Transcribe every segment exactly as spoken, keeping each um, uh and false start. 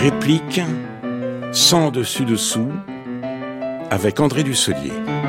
réplique sans dessus-dessous avec André Dussolier.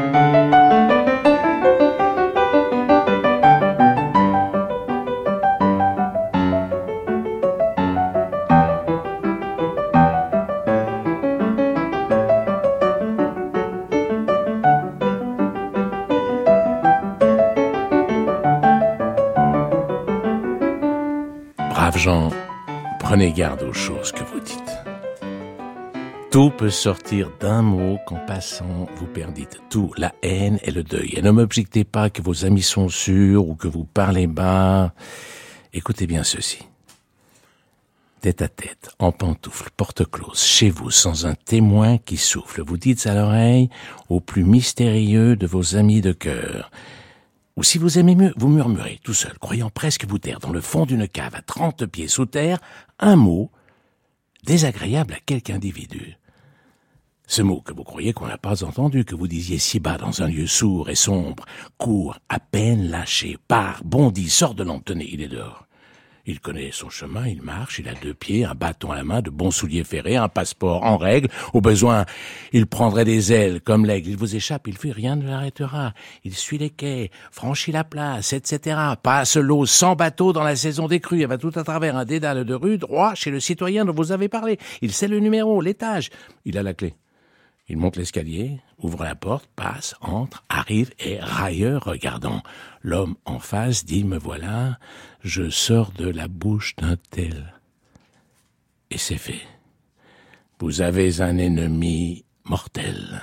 Braves gens, prenez garde aux choses que vous dites. Tout peut sortir d'un mot qu'en passant vous perdîtes. Tout, la haine et le deuil. Et ne m'objectez pas que vos amis sont sûrs ou que vous parlez bas. Écoutez bien ceci. Tête à tête, en pantoufles, porte close, chez vous, sans un témoin qui souffle. Vous dites à l'oreille au plus mystérieux de vos amis de cœur. Ou si vous aimez mieux, vous murmurez tout seul, croyant presque vous taire dans le fond d'une cave à trente pieds sous terre, un mot désagréable à quelque individu. Ce mot que vous croyez qu'on n'a pas entendu, que vous disiez si bas dans un lieu sourd et sombre, court, à peine lâché, part, bondit, sort de l'ombre, tenez, il est dehors. Il connaît son chemin, il marche, il a deux pieds, un bâton à la main, de bons souliers ferrés, un passeport en règle. Au besoin, il prendrait des ailes comme l'aigle. Il vous échappe, il fuit, rien ne l'arrêtera. Il suit les quais, franchit la place, et cetera. Passe l'eau sans bateau dans la saison des crues. Il va tout à travers un dédale de rue, droit chez le citoyen dont vous avez parlé. Il sait le numéro, l'étage. Il a la clé. Il monte l'escalier, ouvre la porte, passe, entre, arrive et railleur regardant. L'homme en face dit « Me voilà, je sors de la bouche d'un tel. » Et c'est fait. Vous avez un ennemi mortel.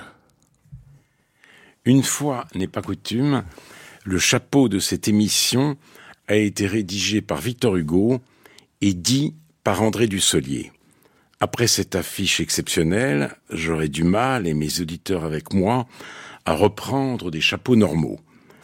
Une fois n'est pas coutume, le chapeau de cette émission a été rédigé par Victor Hugo et dit par André Dussolier. Après cette affiche exceptionnelle, j'aurais du mal, et mes auditeurs avec moi, à reprendre des chapeaux normaux.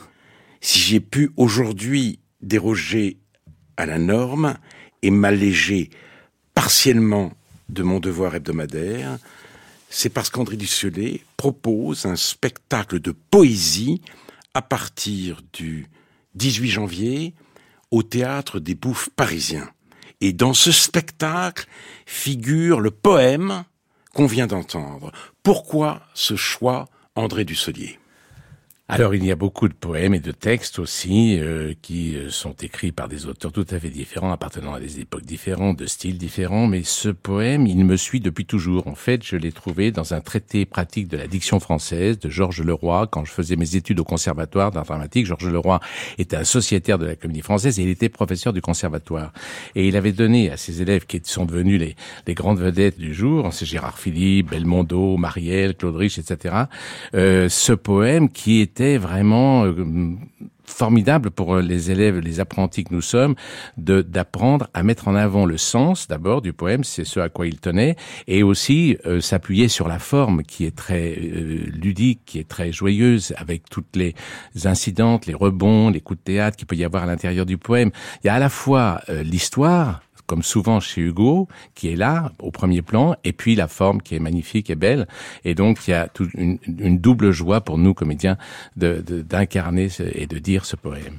Si j'ai pu aujourd'hui déroger à la norme et m'alléger partiellement de mon devoir hebdomadaire, c'est parce qu'André Dussolier propose un spectacle de poésie à partir du dix-huit janvier au Théâtre des Bouffes parisiens. Et dans ce spectacle figure le poème qu'on vient d'entendre. Pourquoi ce choix, André Dussolier ? Alors, il y a beaucoup de poèmes et de textes aussi euh, qui euh, sont écrits par des auteurs tout à fait différents, appartenant à des époques différentes, de styles différents. Mais ce poème, il me suit depuis toujours. En fait, je l'ai trouvé dans un traité pratique de la diction française de Georges Leroy. Quand je faisais mes études au conservatoire d'art dramatique, Georges Leroy était un sociétaire de la Comédie Française et il était professeur du conservatoire. Et il avait donné à ses élèves qui sont devenus les, les grandes vedettes du jour, c'est Gérard Philippe, Belmondo, Marielle, Claude Rich, et cetera, euh, ce poème qui était C'était vraiment euh, formidable pour les élèves, les apprentis que nous sommes, de d'apprendre à mettre en avant le sens d'abord du poème, c'est ce à quoi il tenait, et aussi euh, s'appuyer sur la forme qui est très euh, ludique, qui est très joyeuse, avec toutes les incidentes, les rebonds, les coups de théâtre qu'il peut y avoir à l'intérieur du poème. Il y a à la fois euh, l'histoire, comme souvent chez Hugo, qui est là, au premier plan, et puis la forme qui est magnifique et belle. Et donc, il y a toute une, une double joie pour nous, comédiens, de, de, d'incarner et de dire ce poème.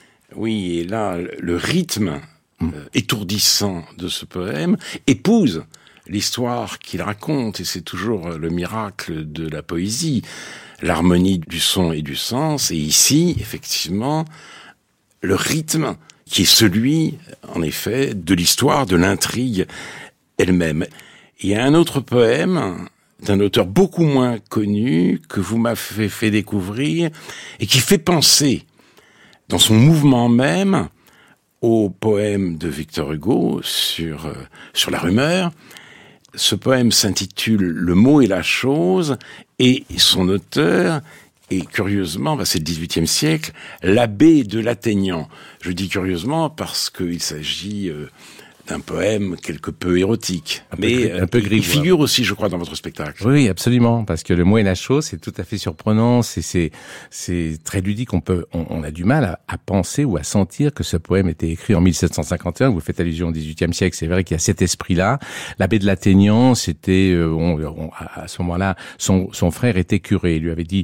Oui, et là, le rythme mmh. euh, étourdissant de ce poème épouse l'histoire qu'il raconte, et c'est toujours le miracle de la poésie, l'harmonie du son et du sens, et ici, effectivement, le rythme qui est celui, en effet, de l'histoire, de l'intrigue elle-même. Il y a un autre poème d'un auteur beaucoup moins connu que vous m'avez fait découvrir et qui fait penser, dans son mouvement même, au poème de Victor Hugo sur, euh, sur la rumeur. Ce poème s'intitule « Le mot et la chose » et son auteur et curieusement, bah c'est le dix-huitième siècle, l'abbé de l'Athénian. Je dis curieusement parce qu'il s'agit euh, d'un poème quelque peu érotique. Un mais peu, un peu il figure aussi, je crois, dans votre spectacle. Oui, absolument, parce que le mot et la chose, c'est tout à fait surprenant, c'est c'est c'est très ludique. On peut, on, on a du mal à, à penser ou à sentir que ce poème était écrit en mille sept cent cinquante et un. Vous faites allusion au dix-huitième siècle, c'est vrai qu'il y a cet esprit-là. L'abbé de l'Athénian, c'était, euh, on, on, à ce moment-là, son son frère était curé. Il lui avait dit: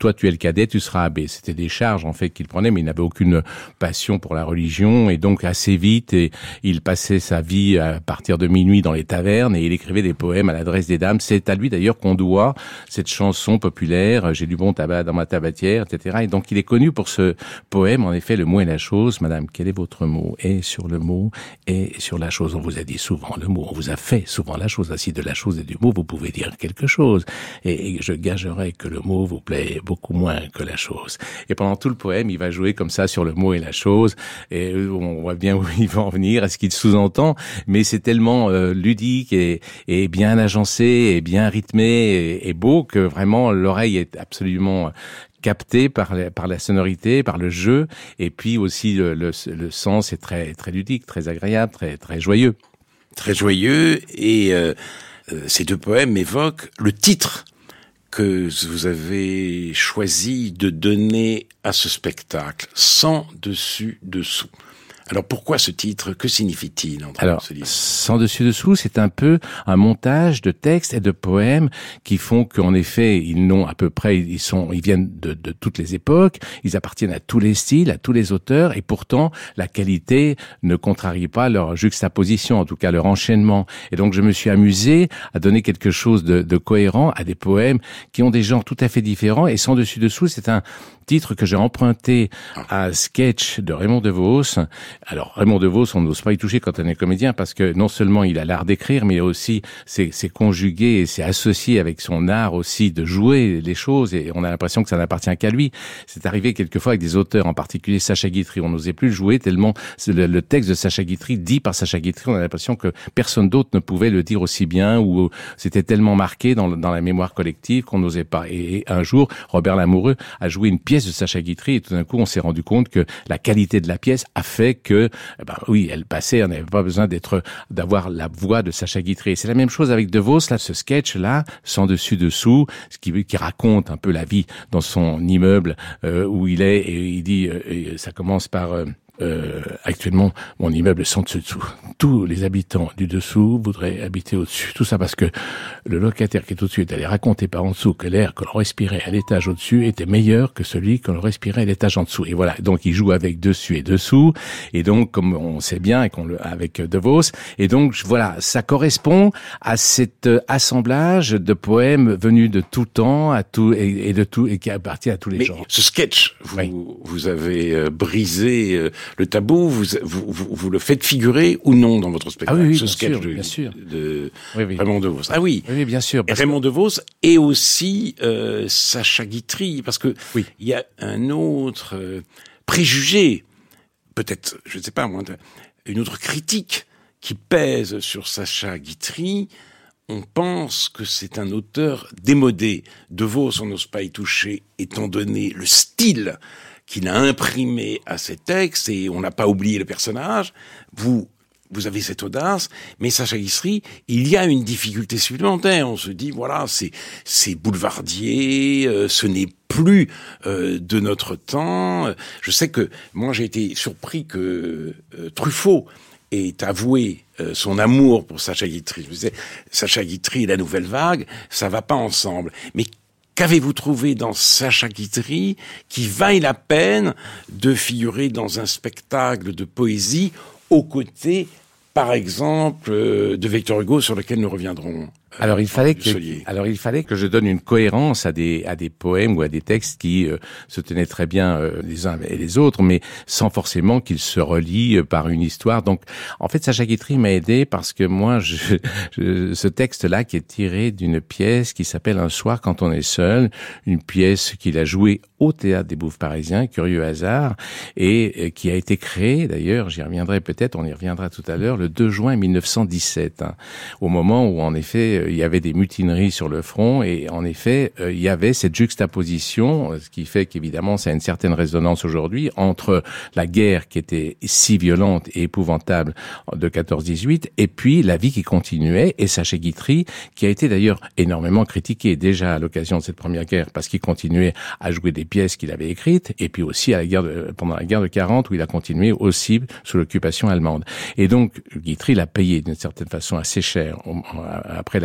toi tu es le cadet, tu seras abbé. C'était des charges en fait qu'il prenait, mais il n'avait aucune passion pour la religion et donc assez vite, et il passait sa vie à partir de minuit dans les tavernes et il écrivait des poèmes à l'adresse des dames. C'est à lui d'ailleurs qu'on doit cette chanson populaire, j'ai du bon tabac dans ma tabatière, et cetera. Et donc il est connu pour ce poème, en effet, le mot et la chose. Madame, quel est votre mot? Et sur le mot, et sur la chose. On vous a dit souvent le mot, on vous a fait souvent la chose. Ainsi de la chose et du mot, vous pouvez dire quelque chose. Et, et je gagerais que le mot vous plaît beaucoup moins que la chose. Et pendant tout le poème, il va jouer comme ça sur le mot et la chose. Et on voit bien où il va en venir, à ce qu'il sous-entend. Mais c'est tellement euh, ludique et, et bien agencé et bien rythmé et, et beau que vraiment l'oreille est absolument capté par la, par la sonorité, par le jeu, et puis aussi le, le, le sens est très très ludique, très agréable, très très joyeux. Très joyeux, et euh, euh, ces deux poèmes évoquent le titre que vous avez choisi de donner à ce spectacle, Sans dessus dessous. Alors pourquoi ce titre? Que signifie-t-il? Alors, Sans dessus dessous, c'est un peu un montage de textes et de poèmes qui font qu'en effet, ils n'ont à peu près, ils sont, ils viennent de, de toutes les époques, ils appartiennent à tous les styles, à tous les auteurs, et pourtant la qualité ne contrarie pas leur juxtaposition, en tout cas leur enchaînement. Et donc je me suis amusé à donner quelque chose de, de cohérent à des poèmes qui ont des genres tout à fait différents. Et Sans dessus dessous, c'est un titre que j'ai emprunté à un sketch de Raymond DeVos. Alors, Raymond DeVos, on n'ose pas y toucher quand on est comédien, parce que non seulement il a l'art d'écrire, mais aussi c'est, c'est conjugué et c'est associé avec son art aussi de jouer les choses, et on a l'impression que ça n'appartient qu'à lui. C'est arrivé quelquefois avec des auteurs, en particulier Sacha Guitry, on n'osait plus le jouer tellement le, le texte de Sacha Guitry, dit par Sacha Guitry, on a l'impression que personne d'autre ne pouvait le dire aussi bien, ou c'était tellement marqué dans, dans la mémoire collective qu'on n'osait pas. Et, et un jour, Robert Lamoureux a joué une pièce de Sacha Guitry, et tout d'un coup, on s'est rendu compte que la qualité de la pièce a fait que, eh ben, oui, elle passait, on n'avait pas besoin d'être, d'avoir la voix de Sacha Guitry. Et c'est la même chose avec DeVos, là, ce sketch-là, Sans dessus dessous, ce qui, qui raconte un peu la vie dans son immeuble, euh, où il est, et il dit, euh, et ça commence par, euh, Euh, actuellement, mon immeuble est sans dessus-dessous. Tous les habitants du dessous voudraient habiter au-dessus. Tout ça parce que le locataire qui est au-dessus est allé raconter par en dessous que l'air que l'on respirait à l'étage au-dessus était meilleur que celui que l'on respirait à l'étage en dessous. Et voilà. Donc, il joue avec dessus et dessous. Et donc, comme on sait bien, et qu'on le, avec DeVos. Et donc, voilà, ça correspond à cet assemblage de poèmes venus de tout temps, à tout, et, et de tout, et qui appartient à tous les Mais genres. Ce sketch, vous, oui. vous avez euh, brisé euh, le tabou, vous, vous, vous, vous le faites figurer ou non dans votre spectacle? Ah oui, oui, ce bien sketch sûr, de, bien sûr. de oui, oui. Raymond DeVos. Ah oui, oui, oui bien sûr. Et Raymond que... DeVos et aussi euh, Sacha Guitry, parce que oui. il y a un autre euh, préjugé, peut-être, je ne sais pas moi, une autre critique qui pèse sur Sacha Guitry. On pense que c'est un auteur démodé. DeVos, on n'ose pas y toucher, étant donné le style qu'il a imprimé à ses textes, et on n'a pas oublié le personnage. Vous, vous avez cette audace, mais Sacha Guitry, il y a une difficulté supplémentaire. On se dit, voilà, c'est, c'est boulevardier, euh, ce n'est plus euh, de notre temps. Je sais que moi, j'ai été surpris que euh, Truffaut ait avoué euh, son amour pour Sacha Guitry. Je me disais, Sacha Guitry et la Nouvelle Vague, ça va pas ensemble. Mais qu'avez-vous trouvé dans Sacha Guitry qui vaille la peine de figurer dans un spectacle de poésie aux côtés, par exemple, euh, de Victor Hugo, sur lequel nous reviendrons? Alors il fallait que, alors il fallait que je donne une cohérence à des à des poèmes ou à des textes qui euh, se tenaient très bien euh, les uns et les autres, mais sans forcément qu'ils se relient euh, par une histoire. Donc en fait, Sacha Guitry m'a aidé parce que moi, je, je, ce texte-là qui est tiré d'une pièce qui s'appelle Un soir quand on est seul, une pièce qu'il a jouée au Théâtre des Bouffes Parisiens, curieux hasard, et euh, qui a été créée d'ailleurs, j'y reviendrai peut-être, on y reviendra tout à l'heure, le deux juin mille neuf cent dix-sept, hein, au moment où en effet il y avait des mutineries sur le front, et en effet, euh, il y avait cette juxtaposition, ce qui fait qu'évidemment, ça a une certaine résonance aujourd'hui, entre la guerre qui était si violente et épouvantable de quatorze dix-huit, et puis la vie qui continuait, et Sacha Guitry, qui a été d'ailleurs énormément critiqué déjà à l'occasion de cette première guerre, parce qu'il continuait à jouer des pièces qu'il avait écrites, et puis aussi à la guerre de, pendant la guerre de quarante, où il a continué aussi sous l'occupation allemande. Et donc, Guitry l'a payé d'une certaine façon assez cher après la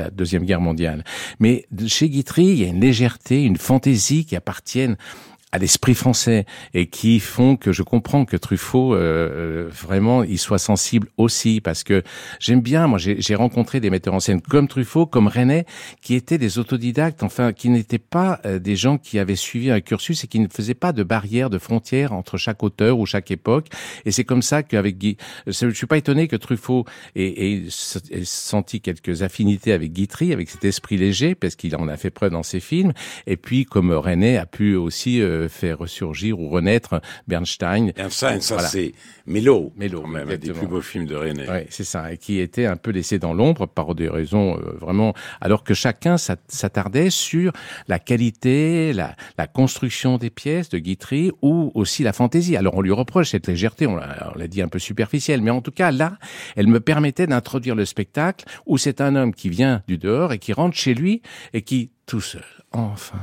la Deuxième Guerre mondiale. Mais chez Guitry, il y a une légèreté, une fantaisie qui appartiennent à l'esprit français et qui font que je comprends que Truffaut euh, vraiment il soit sensible aussi, parce que j'aime bien, moi j'ai, j'ai rencontré des metteurs en scène comme Truffaut, comme Resnais, qui étaient des autodidactes, enfin qui n'étaient pas euh, des gens qui avaient suivi un cursus et qui ne faisaient pas de barrière, de frontières entre chaque auteur ou chaque époque. Et c'est comme ça qu'avec Guy, je suis pas étonné que Truffaut ait, ait, ait senti quelques affinités avec Guitry, avec cet esprit léger, parce qu'il en a fait preuve dans ses films. Et puis comme Resnais a pu aussi euh, fait ressurgir ou renaître Bernstein. Bernstein, ça voilà. C'est Mélo, Mélo, quand même, un des plus beaux films de Resnais. Oui, c'est ça, et qui était un peu laissé dans l'ombre par des raisons euh, vraiment, alors que chacun s'attardait sur la qualité, la, la construction des pièces de Guitry ou aussi la fantaisie. Alors on lui reproche cette légèreté, on l'a, on l'a dit un peu superficielle, mais en tout cas là, elle me permettait d'introduire le spectacle où c'est un homme qui vient du dehors et qui rentre chez lui et qui, tout seul, enfin,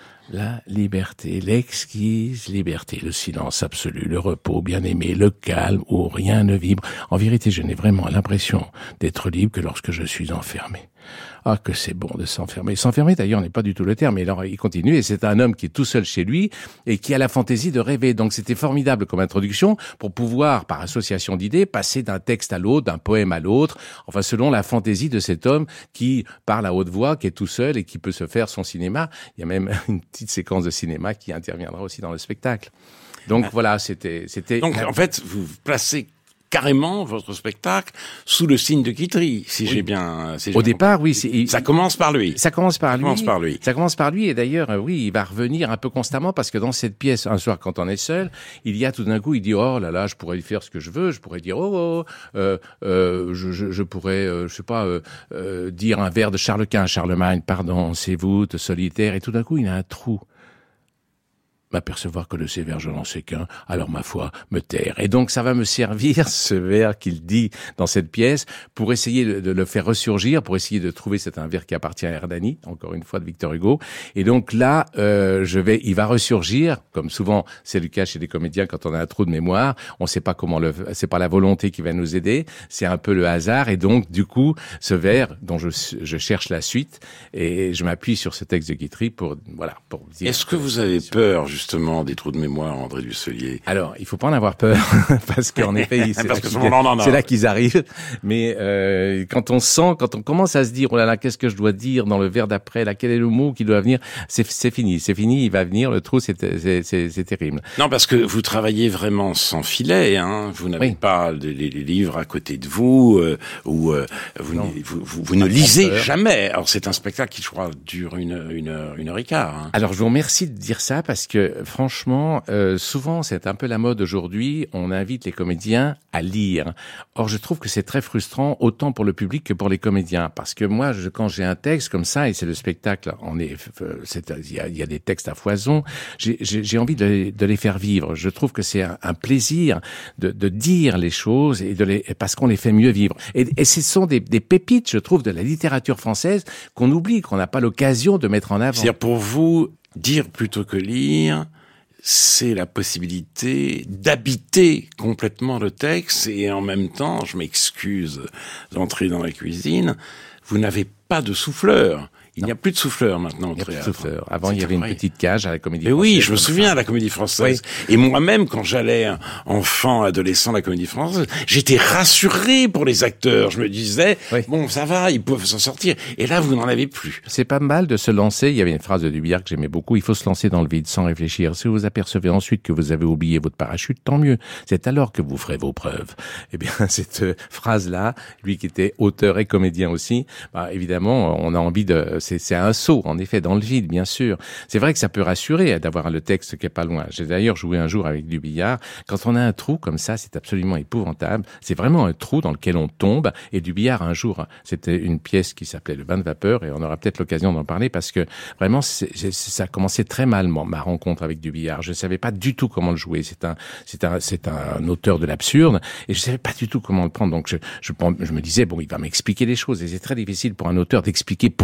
la liberté, l'exquise liberté, le silence absolu, le repos bien-aimé, le calme où rien ne vibre. En vérité, je n'ai vraiment l'impression d'être libre que lorsque je suis enfermé. Ah, que c'est bon de s'enfermer. S'enfermer, d'ailleurs, n'est pas du tout le terme. Mais alors, il continue, et c'est un homme qui est tout seul chez lui et qui a la fantaisie de rêver. Donc, c'était formidable comme introduction pour pouvoir, par association d'idées, passer d'un texte à l'autre, d'un poème à l'autre, enfin, selon la fantaisie de cet homme qui parle à haute voix, qui est tout seul et qui peut se faire son cinéma. Il y a même une petite séquence de cinéma qui interviendra aussi dans le spectacle. Donc, ah. voilà, c'était, c'était... Donc, en fait, vous placez carrément votre spectacle sous le signe de Guitry, si oui. j'ai bien. Si j'ai Au bien départ, compris. oui. C'est, ça commence par lui. Ça commence par ça lui. Commence par lui. Ça commence par lui. Et d'ailleurs, oui, il va revenir un peu constamment parce que dans cette pièce, un soir, quand on est seul, il y a tout d'un coup, il dit oh là là, je pourrais faire ce que je veux. Je pourrais dire oh, oh euh, euh, je, je, je pourrais, euh, je sais pas, euh, euh, dire un vers de Charles Quint, Charlemagne, pardon, c'est voûte solitaire. Et tout d'un coup, il a un trou. M'apercevoir que de ces vers je n'en sais qu'un, alors ma foi, me taire. Et donc ça va me servir, ce vers qu'il dit dans cette pièce, pour essayer de, de le faire ressurgir, pour essayer de trouver, c'est un vers qui appartient à Hernani, encore une fois de Victor Hugo. Et donc là, euh, je vais, il va ressurgir, comme souvent c'est le cas chez les comédiens quand on a un trou de mémoire, on ne sait pas comment le, c'est pas la volonté qui va nous aider, c'est un peu le hasard. Et donc du coup, ce vers dont je, je cherche la suite, et je m'appuie sur ce texte de Guitry pour, voilà, pour dire. Est-ce que vous avez peur, justement, Justement, des trous de mémoire, André Dussolier? Alors, il faut pas en avoir peur, parce qu'en effet, c'est, parce là, que qu'ils, non, non, non. c'est là qu'ils arrivent. Mais euh, quand on sent, quand on commence à se dire, oh là là, qu'est-ce que je dois dire dans le vers d'après, là, quel est le mot qui doit venir, c'est, c'est fini, c'est fini, il va venir, le trou, c'est, c'est, c'est, c'est terrible. Non, parce que vous travaillez vraiment sans filet, hein. Vous n'avez oui. pas les, les livres à côté de vous, euh, ou euh, vous, vous, vous, vous ne lisez jamais. Alors, c'est un spectacle qui, je crois, dure une, une heure, une heure et quart. Hein. Alors, je vous remercie de dire ça, parce que franchement, euh, souvent, c'est un peu la mode aujourd'hui, on invite les comédiens à lire. Or, je trouve que c'est très frustrant, autant pour le public que pour les comédiens. Parce que moi, je, quand j'ai un texte comme ça, et c'est le spectacle, on est, c'est, il y a, il y a des textes à foison, j'ai, j'ai, j'ai envie de les, de les faire vivre. Je trouve que c'est un, un plaisir de, de dire les choses, et de les, parce qu'on les fait mieux vivre. Et, et ce sont des, des pépites, je trouve, de la littérature française qu'on oublie, qu'on n'a pas l'occasion de mettre en avant. C'est-à-dire, pour vous, dire plutôt que lire, c'est la possibilité d'habiter complètement le texte, et en même temps, je m'excuse d'entrer dans la cuisine, vous n'avez pas de souffleur. Il non. n'y a plus de souffleur maintenant au théâtre. Souffleur. Avant, c'est il y avait vrai. Une petite cage à la Comédie Mais Française. Oui, je me souviens à la Comédie Française. Oui. Et moi-même, quand j'allais enfant, adolescent à la Comédie Française, j'étais rassuré pour les acteurs. Je me disais, oui. bon, ça va, ils peuvent s'en sortir. Et là, vous n'en avez plus. C'est pas mal de se lancer. Il y avait une phrase de Dubillard que j'aimais beaucoup. Il faut se lancer dans le vide sans réfléchir. Si vous apercevez ensuite que vous avez oublié votre parachute, tant mieux. C'est alors que vous ferez vos preuves. Eh bien, cette phrase-là, lui qui était auteur et comédien aussi, bah, évidemment, on a envie de, C'est, c'est un saut, en effet, dans le vide, bien sûr. C'est vrai que ça peut rassurer d'avoir le texte qui est pas loin. J'ai d'ailleurs joué un jour avec Dubillard. Quand on a un trou comme ça, c'est absolument épouvantable. C'est vraiment un trou dans lequel on tombe. Et Dubillard, un jour, c'était une pièce qui s'appelait Le Bain de Vapeur, et on aura peut-être l'occasion d'en parler parce que vraiment, c'est, c'est, ça a commencé très mal, ma rencontre avec Dubillard. Je savais pas du tout comment le jouer. C'est un, c'est un, c'est un auteur de l'absurde, et je savais pas du tout comment le prendre. Donc, je, je, je me disais, bon, il va m'expliquer les choses. Et c'est très difficile pour un auteur d'expliquer pourquoi il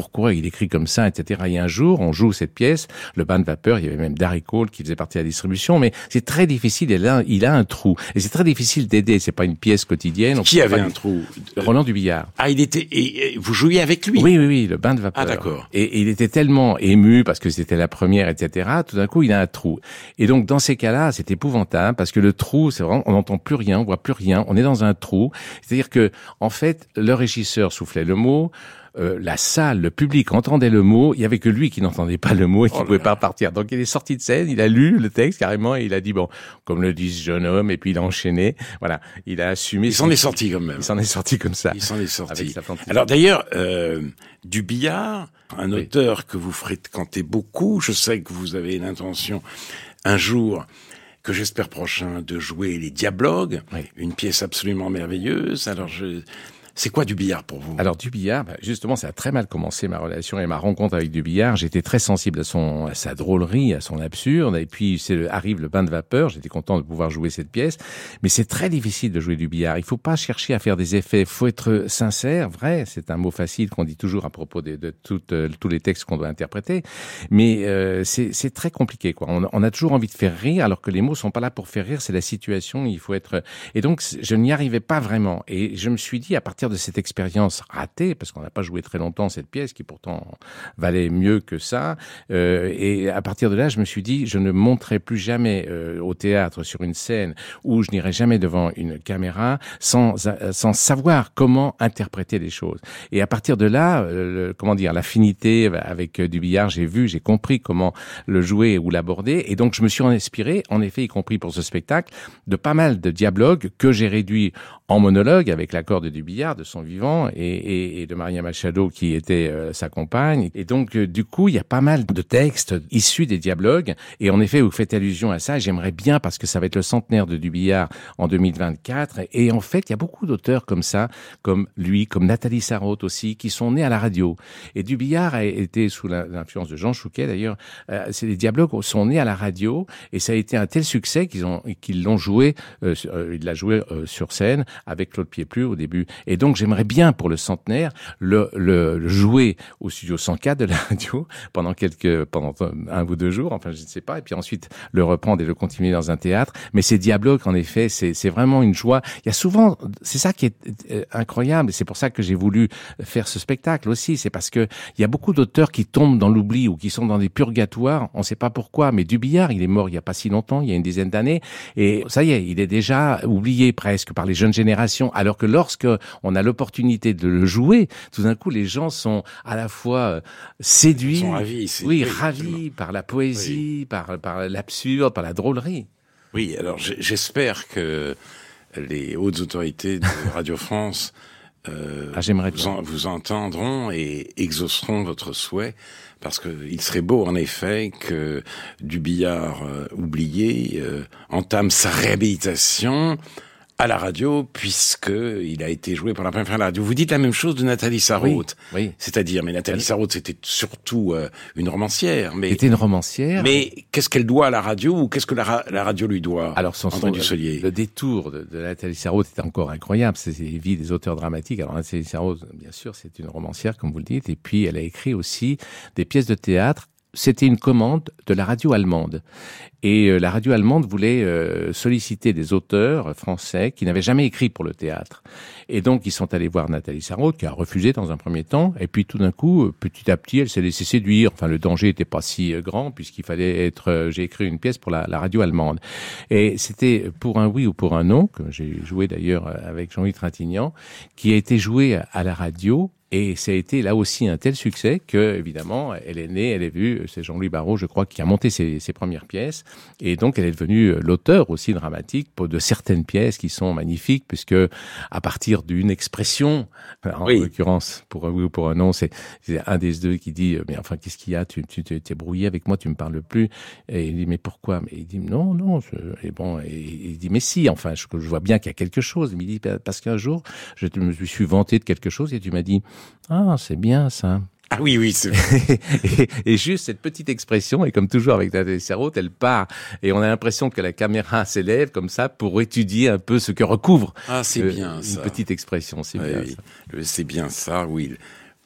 écrit comme ça, et cetera. Et un jour, on joue cette pièce, le bain de vapeur, il y avait même Darry Cole qui faisait partie de la distribution, mais c'est très difficile, il a, il a un trou. Et c'est très difficile d'aider, c'est pas une pièce quotidienne. Qui avait un trou? Roland Dubillard. Ah, il était, et, et vous jouiez avec lui? Oui, oui, oui, le bain de vapeur. Ah, d'accord. Et, et il était tellement ému parce que c'était la première, et cetera. Tout d'un coup, il a un trou. Et donc, dans ces cas-là, c'est épouvantable parce que le trou, c'est vraiment, on n'entend plus rien, on voit plus rien, on est dans un trou. C'est-à-dire que, en fait, le régisseur soufflait le mot, Euh, la salle, le public entendait le mot, il y avait que lui qui n'entendait pas le mot et qui ne oh pouvait pas partir. Donc il est sorti de scène, il a lu le texte carrément et il a dit bon, comme le dit ce jeune homme, et puis il a enchaîné. Voilà, il a assumé. Il s'en est sorti quand même. Il s'en est sorti comme ça. Il s'en est sorti. Alors d'ailleurs, euh, Dubillard, un oui. auteur que vous fréquentez beaucoup, je sais que vous avez l'intention un jour, que j'espère prochain, de jouer les Diablogues, oui. une pièce absolument merveilleuse. Alors je C'est quoi Dubillard pour vous? Alors Dubillard, bah, justement, ça a très mal commencé ma relation et ma rencontre avec Dubillard. J'étais très sensible à son, à sa drôlerie, à son absurde. Et puis c'est le, arrive le bain de vapeur. J'étais content de pouvoir jouer cette pièce, mais c'est très difficile de jouer Dubillard. Il faut pas chercher à faire des effets. Faut être sincère, vrai. C'est un mot facile qu'on dit toujours à propos de, de toutes, euh, tous les textes qu'on doit interpréter. Mais euh, c'est, c'est très compliqué, quoi. On, on a toujours envie de faire rire, alors que les mots sont pas là pour faire rire. C'est la situation. Il faut être. Et donc je n'y arrivais pas vraiment. Et je me suis dit à partir de cette expérience ratée, parce qu'on n'a pas joué très longtemps cette pièce, qui pourtant valait mieux que ça, euh, et à partir de là, je me suis dit, je ne monterai plus jamais euh, au théâtre sur une scène, où je n'irai jamais devant une caméra, sans sans savoir comment interpréter les choses. Et à partir de là, euh, le, comment dire, l'affinité avec Dubillard, j'ai vu, j'ai compris comment le jouer ou l'aborder, et donc je me suis inspiré, en effet, y compris pour ce spectacle, de pas mal de dialogues que j'ai réduits en monologue avec l'accord de Dubillard, de son vivant, et, et, et de Maria Machado qui était euh, sa compagne. Et donc, euh, du coup, il y a pas mal de textes issus des dialogues. Et en effet, vous faites allusion à ça. J'aimerais bien, parce que ça va être le centenaire de Dubillard en deux mille vingt-quatre. Et en fait, il y a beaucoup d'auteurs comme ça, comme lui, comme Nathalie Sarraute aussi, qui sont nés à la radio. Et Dubillard a été sous l'influence de Jean Chouquet, d'ailleurs. Euh, c'est les dialogues sont nés à la radio. Et ça a été un tel succès qu'ils ont, qu'ils l'ont joué, euh, il l'a joué euh, sur scène avec Claude Pieplu au début. Et donc, j'aimerais bien, pour le centenaire, le, le, le jouer au studio cent quatre de la radio pendant quelques, pendant un ou deux jours, enfin, je ne sais pas, et puis ensuite le reprendre et le continuer dans un théâtre. Mais ces dialogues, en effet, c'est, c'est vraiment une joie. Il y a souvent, c'est ça qui est euh, incroyable, et c'est pour ça que j'ai voulu faire ce spectacle aussi, c'est parce que il y a beaucoup d'auteurs qui tombent dans l'oubli ou qui sont dans des purgatoires, on ne sait pas pourquoi, mais Dubillard, il est mort il n'y a pas si longtemps, il y a une dizaine d'années, et ça y est, il est déjà oublié presque par les jeunes générations, alors que lorsque on a l'opportunité de le jouer, tout d'un coup, les gens sont à la fois séduits, Ils sont ravis, c'est... oui, oui, ravis absolument. Par la poésie, oui. par, par l'absurde, par la drôlerie. Oui, alors j'espère que les hautes autorités de Radio France euh, ah, j'aimerais vous, en, vous entendront et exauceront votre souhait, parce que il serait beau, en effet, que Dubillard euh, oublié euh, entame sa réhabilitation à la radio, puisque il a été joué pour la première fois à la radio. Vous dites la même chose de Nathalie Sarraute. Oui, oui. C'est-à-dire, mais Nathalie Sarraute, c'était surtout euh, une romancière. Mais c'était une romancière. Mais qu'est-ce qu'elle doit à la radio, ou qu'est-ce que la, ra- la radio lui doit? Alors, son, son le, le détour de, de Nathalie Sarraute est encore incroyable. C'est les vies des auteurs dramatiques. Alors, Nathalie Sarraute, bien sûr, c'est une romancière, comme vous le dites. Et puis, elle a écrit aussi des pièces de théâtre. C'était une commande de la radio allemande. Et euh, la radio allemande voulait euh, solliciter des auteurs français qui n'avaient jamais écrit pour le théâtre. Et donc, ils sont allés voir Nathalie Sarraute, qui a refusé dans un premier temps. Et puis, tout d'un coup, petit à petit, elle s'est laissée séduire. Enfin, le danger n'était pas si euh, grand, puisqu'il fallait être... Euh, j'ai écrit une pièce pour la, la radio allemande. Et c'était pour un oui ou pour un non, que j'ai joué d'ailleurs avec Jean-Louis Trintignant, qui a été joué à la radio. Et ça a été là aussi un tel succès que, évidemment, elle est née, elle est vue, c'est Jean-Louis Barrault, je crois, qui a monté ses, ses premières pièces. Et donc, elle est devenue l'auteur aussi dramatique pour de certaines pièces qui sont magnifiques, puisque à partir d'une expression, en oui. l'occurrence, pour un oui ou pour un non, c'est, c'est un des deux qui dit, mais enfin, qu'est-ce qu'il y a? Tu, tu, tu t'es brouillé avec moi, tu me parles plus. Et il dit, mais pourquoi? Mais il dit, non, non. Je... Et bon, et il dit, mais si, enfin, je, je vois bien qu'il y a quelque chose. Il dit, parce qu'un jour, je me suis vanté de quelque chose et tu m'as dit, ah, c'est bien ça. Ah oui, oui, c'est et, et juste cette petite expression, et comme toujours avec Nathalie Sarraute, elle part, et on a l'impression que la caméra s'élève comme ça pour étudier un peu ce que recouvre ah, c'est euh, bien, une ça. petite expression. C'est oui, bien oui. ça. C'est bien ça, oui.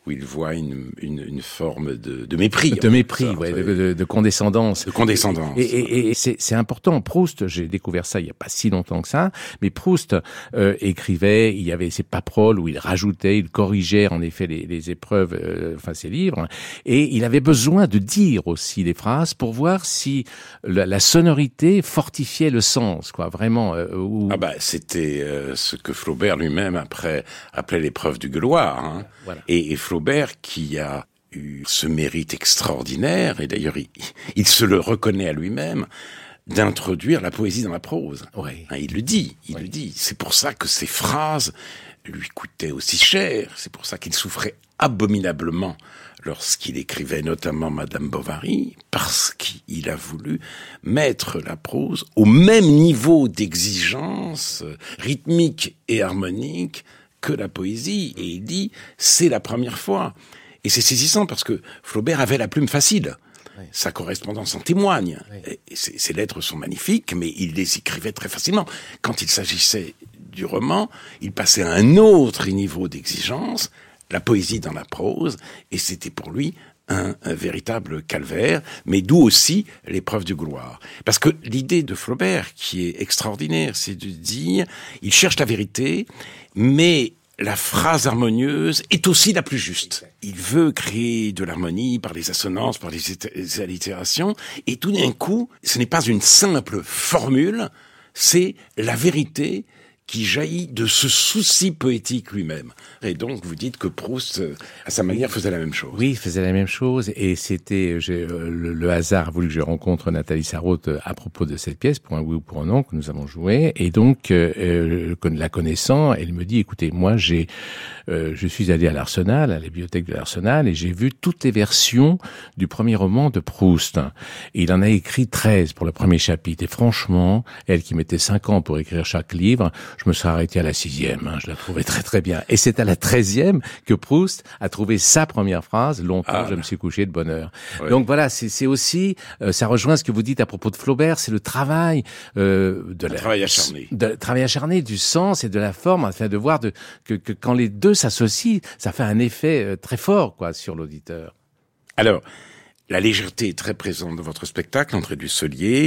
où il voit une, une, une forme de, de mépris. De mépris, ouais, de, de, de condescendance. De condescendance. Et, et, et c'est, c'est important. Proust, j'ai découvert ça il y a pas si longtemps que ça, mais Proust euh, écrivait, il y avait ses paperoles où il rajoutait, il corrigeait en effet les, les épreuves, euh, enfin ses livres, et il avait besoin de dire aussi des phrases pour voir si la, la sonorité fortifiait le sens, quoi, vraiment. Euh, où... Ah bah c'était euh, ce que Flaubert lui-même après appelait l'épreuve du gueuloir, hein. Voilà. Et, et Flaubert qui a eu ce mérite extraordinaire, et d'ailleurs il, il se le reconnaît à lui-même, d'introduire la poésie dans la prose. Oui. Hein, il le dit, il oui. le dit. C'est pour ça que ses phrases lui coûtaient aussi cher. C'est pour ça qu'il souffrait abominablement lorsqu'il écrivait notamment Madame Bovary, parce qu'il a voulu mettre la prose au même niveau d'exigence rythmique et harmonique que la poésie. Et il dit, c'est la première fois. Et c'est saisissant parce que Flaubert avait la plume facile. Oui. Sa correspondance en témoigne. Oui. Et ses, ses lettres sont magnifiques, mais il les écrivait très facilement. Quand il s'agissait du roman, il passait à un autre niveau d'exigence, la poésie dans la prose, et c'était pour lui un, un véritable calvaire, mais d'où aussi l'épreuve du gloire. Parce que l'idée de Flaubert, qui est extraordinaire, c'est de dire, il cherche la vérité, mais la phrase harmonieuse est aussi la plus juste. Il veut créer de l'harmonie par les assonances, par les allitérations, et tout d'un coup, ce n'est pas une simple formule, c'est la vérité qui jaillit de ce souci poétique lui-même. Et donc, vous dites que Proust, à sa manière, faisait la même chose. Oui, il faisait la même chose, et c'était j'ai, euh, le, le hasard a voulu que je rencontre Nathalie Sarraute à propos de cette pièce, pour un oui ou pour un non, que nous avons joué, et donc, euh, la connaissant, elle me dit, écoutez, moi, j'ai, euh, je suis allé à l'Arsenal, à la bibliothèque de l'Arsenal, et j'ai vu toutes les versions du premier roman de Proust. Et il en a écrit treize pour le premier chapitre, et franchement, elle qui mettait cinq ans pour écrire chaque livre, je me serais arrêté à la sixième, hein, je la trouvais très très bien. Et c'est à la treizième que Proust a trouvé sa première phrase, longtemps ah, je me suis couché de bonne heure. Oui. Donc voilà, c'est, c'est aussi, euh, ça rejoint ce que vous dites à propos de Flaubert, c'est le travail euh, de le la, travail acharné, de, travail acharné du sens et de la forme, afin de voir de, que, que quand les deux s'associent, ça fait un effet euh, très fort, quoi, sur l'auditeur. Alors, la légèreté est très présente dans votre spectacle, Entrée du Solier,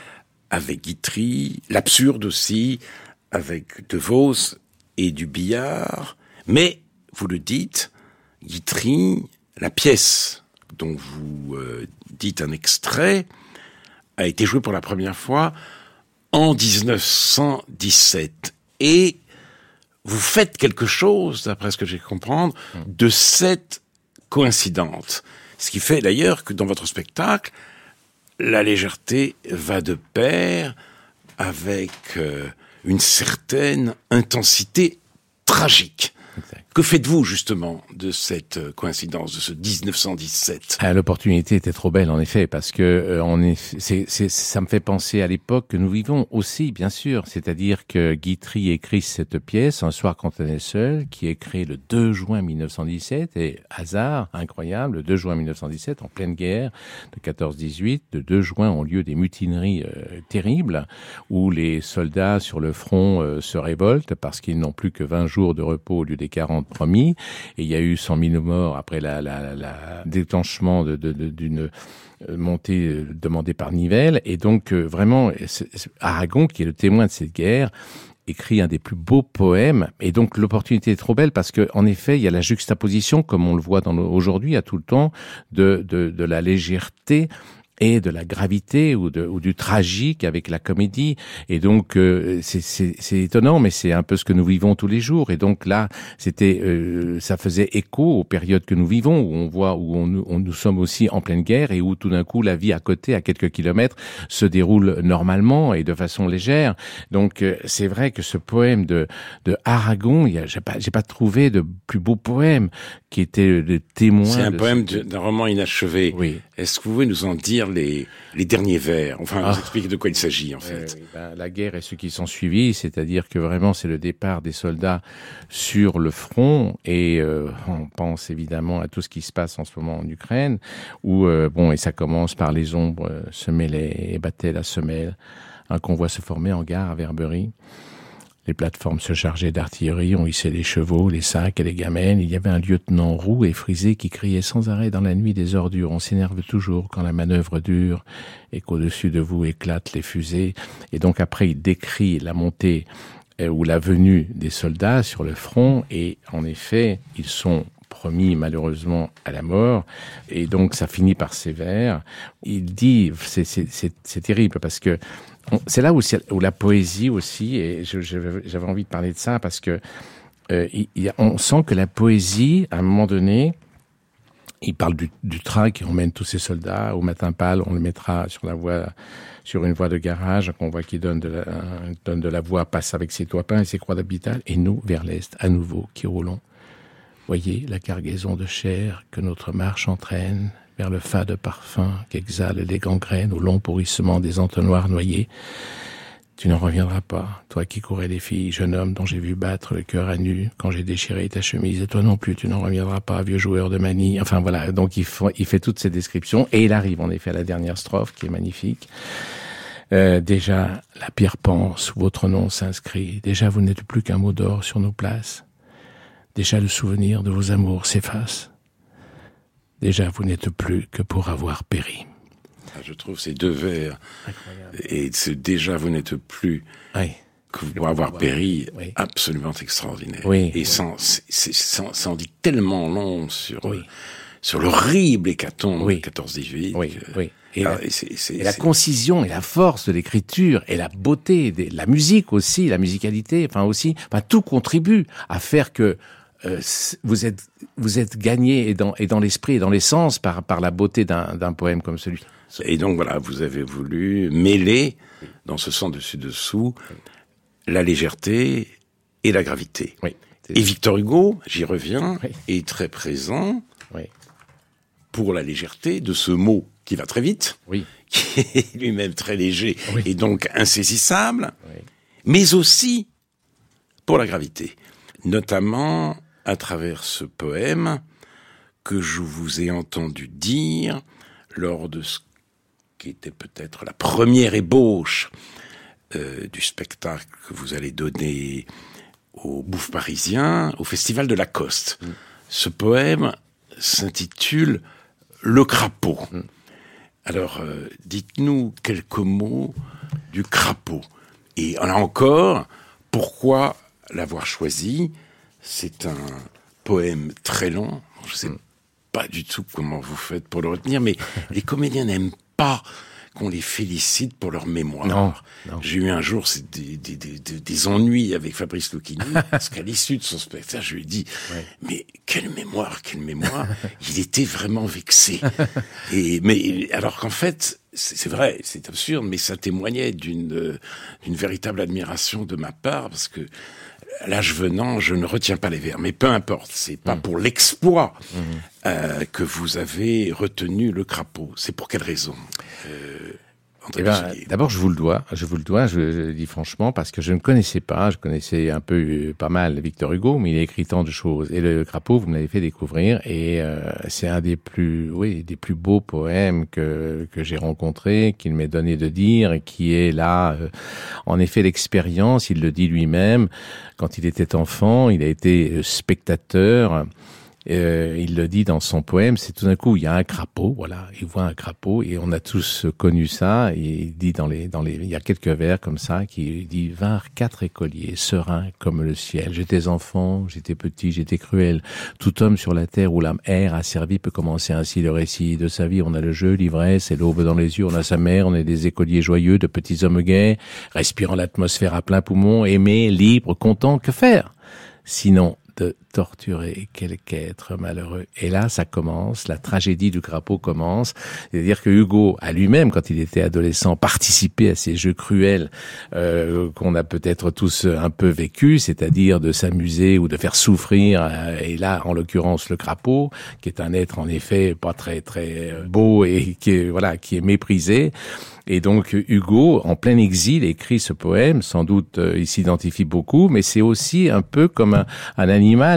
avec Guitry, l'absurde aussi, avec De Vos et du billard, mais, vous le dites, Guitry, la pièce dont vous euh, dites un extrait, a été jouée pour la première fois en dix-neuf cent dix-sept. Et vous faites quelque chose, d'après ce que j'ai compris, de cette coïncidence. Ce qui fait d'ailleurs que dans votre spectacle, la légèreté va de pair avec euh, une certaine intensité tragique. Exact. Que faites-vous justement de cette coïncidence, de ce dix-neuf cent dix-sept ? Ah, l'opportunité était trop belle en effet, parce que euh, on est, c'est, c'est, ça me fait penser à l'époque que nous vivons aussi, bien sûr. C'est-à-dire que Guitry écrit cette pièce Un soir quand on est seul, qui est créée le deux juin mille neuf cent dix-sept, et hasard incroyable, le deux juin mille neuf cent dix-sept, en pleine guerre de quatorze dix-huit, le deux juin ont lieu des mutineries euh, terribles, où les soldats sur le front euh, se révoltent parce qu'ils n'ont plus que vingt jours de repos au lieu des quarante promis, et il y a eu cent mille morts après la, la, la déclenchement de, de, de, d'une montée euh, demandée par Nivelle, et donc euh, vraiment Aragon, qui est le témoin de cette guerre, écrit un des plus beaux poèmes, et donc l'opportunité est trop belle parce que en effet il y a la juxtaposition, comme on le voit dans le, aujourd'hui à tout le temps, de, de, de la légèreté et de la gravité ou, de, ou du tragique avec la comédie. Et donc, euh, c'est, c'est, c'est étonnant, mais c'est un peu ce que nous vivons tous les jours. Et donc là, c'était, euh, ça faisait écho aux périodes que nous vivons, où on voit, où on, on, nous sommes aussi en pleine guerre et où tout d'un coup, la vie à côté, à quelques kilomètres, se déroule normalement et de façon légère. Donc, euh, c'est vrai que ce poème de, de Aragon, il y a, j'ai pas, j'ai pas trouvé de plus beau poème qui était le témoin. C'est un de poème ce... d'un roman inachevé. Oui. Est-ce que vous pouvez nous en dire les, les derniers vers? Enfin, ah. vous expliquer de quoi il s'agit, en fait. Oui, oui. Ben, la guerre et ce qui s'en suivit, c'est-à-dire que vraiment, c'est le départ des soldats sur le front, et euh, on pense évidemment à tout ce qui se passe en ce moment en Ukraine, où, euh, bon, et ça commence par les ombres euh, se mêlaient et battaient la semelle. Un convoi se formait en gare à Verberie. Les plateformes se chargeaient d'artillerie, on hissait les chevaux, les sacs et les gamelles. Il y avait un lieutenant roux et frisé qui criait sans arrêt dans la nuit des ordures. On s'énerve toujours quand la manœuvre dure et qu'au-dessus de vous éclatent les fusées. Et donc après, il décrit la montée euh, ou la venue des soldats sur le front. Et en effet, ils sont promis malheureusement à la mort. Et donc ça finit par ces vers. Il dit, c'est, c'est, c'est, c'est terrible parce que c'est là où, où la poésie aussi, et je, je, j'avais envie de parler de ça parce que euh, il, il, on sent que la poésie, à un moment donné, il parle du, du train qui emmène tous ces soldats. Au matin pâle, on le mettra sur la voie, sur une voie de garage, un convoi qui donne de la, un, donne de la voie, passe avec ses toits peints et ses croix d'hôpital, et nous, vers l'est, à nouveau, qui roulons. Voyez la cargaison de chair que notre marche entraîne vers le fade parfum qu'exhalent les gangrènes au long pourrissement des entonnoirs noyés. Tu n'en reviendras pas, toi qui courais les filles, jeune homme dont j'ai vu battre le cœur à nu quand j'ai déchiré ta chemise. Et toi non plus, tu n'en reviendras pas, vieux joueur de manie. Enfin voilà, donc il, faut, il fait toutes ces descriptions et il arrive en effet à la dernière strophe qui est magnifique. Euh, déjà, la pierre pense, votre nom s'inscrit. Déjà, vous n'êtes plus qu'un mot d'or sur nos places. Déjà, le souvenir de vos amours s'efface. Déjà, vous n'êtes plus que pour avoir péri. Ah, je trouve ces deux vers, incroyable. Et ce déjà, vous n'êtes plus oui. que pour avoir péri, oui. absolument extraordinaire. Oui. Et sans, c'est, c'est, sans, ça en dit tellement long sur, oui. sur l'horrible hécatombe oui. de quatorze dix-huit. Oui, que, oui. Et, ah, la, et, c'est, c'est, et la c'est... concision et la force de l'écriture et la beauté, de la musique aussi, la musicalité, enfin aussi, enfin tout contribue à faire que Euh, vous êtes vous êtes gagné et dans et dans l'esprit et dans l'essence par par la beauté d'un d'un poème comme celui. Et donc voilà, vous avez voulu mêler dans ce sens dessus dessous oui. la légèreté et la gravité. Oui. Et Victor Hugo, j'y reviens, oui. est très présent oui. pour la légèreté de ce mot qui va très vite, oui. qui est lui-même très léger oui. et donc insaisissable, oui. mais aussi pour la gravité, notamment à travers ce poème que je vous ai entendu dire lors de ce qui était peut-être la première ébauche euh, du spectacle que vous allez donner au Bouffe Parisien, au Festival de Lacoste. Mm. Ce poème s'intitule « Le crapaud mm. ». Alors, euh, dites-nous quelques mots du crapaud. Et là encore, pourquoi l'avoir choisi ? C'est un poème très long. Je ne sais mm. pas du tout comment vous faites pour le retenir, mais les comédiens n'aiment pas qu'on les félicite pour leur mémoire. Non, non. J'ai eu un jour c'est des, des, des, des ennuis avec Fabrice Lucchini, parce qu'à l'issue de son spectacle, je lui ai dit ouais. « Mais quelle mémoire, quelle mémoire !» Il était vraiment vexé. Et, mais, alors qu'en fait, c'est, c'est vrai, c'est absurde, mais ça témoignait d'une, d'une véritable admiration de ma part, parce que l'âge venant, je ne retiens pas les vers, mais peu importe, c'est pas mmh. pour l'exploit mmh. euh, que vous avez retenu le crapaud. C'est pour quelle raison euh, Eh ben, d'abord, je vous le dois. Je vous le dois. Je, je le dis franchement parce que je ne connaissais pas. Je connaissais un peu, pas mal Victor Hugo, mais il a écrit tant de choses. Et le crapaud, vous me l'avez fait découvrir, et euh, c'est un des plus, oui, des plus beaux poèmes que que j'ai rencontrés, qu'il m'est donné de dire, et qui est là. Euh, en effet, l'expérience. Il le dit lui-même. Quand il était enfant, il a été spectateur. Euh, il le dit dans son poème, c'est tout d'un coup, il y a un crapaud, voilà, il voit un crapaud, et on a tous connu ça, et il dit dans les, dans les, il y a quelques vers comme ça, qui dit, vinrent quatre écoliers, sereins comme le ciel. J'étais enfant, j'étais petit, j'étais cruel. Tout homme sur la terre où l'âme erre a servi peut commencer ainsi le récit de sa vie. On a le jeu, l'ivresse et l'aube dans les yeux, on a sa mère, on est des écoliers joyeux, de petits hommes gais, respirant l'atmosphère à plein poumon, aimés, libres, contents, que faire? Sinon, de torturer quelque être malheureux. Et là, ça commence, la tragédie du crapaud commence. C'est-à-dire que Hugo a lui-même, quand il était adolescent, participé à ces jeux cruels euh, qu'on a peut-être tous un peu vécu, c'est-à-dire de s'amuser ou de faire souffrir. Euh, et là, en l'occurrence, le crapaud, qui est un être en effet pas très très beau et qui est voilà qui est méprisé. Et donc Hugo, en plein exil, écrit ce poème. Sans doute, euh, il s'identifie beaucoup, mais c'est aussi un peu comme un, un animal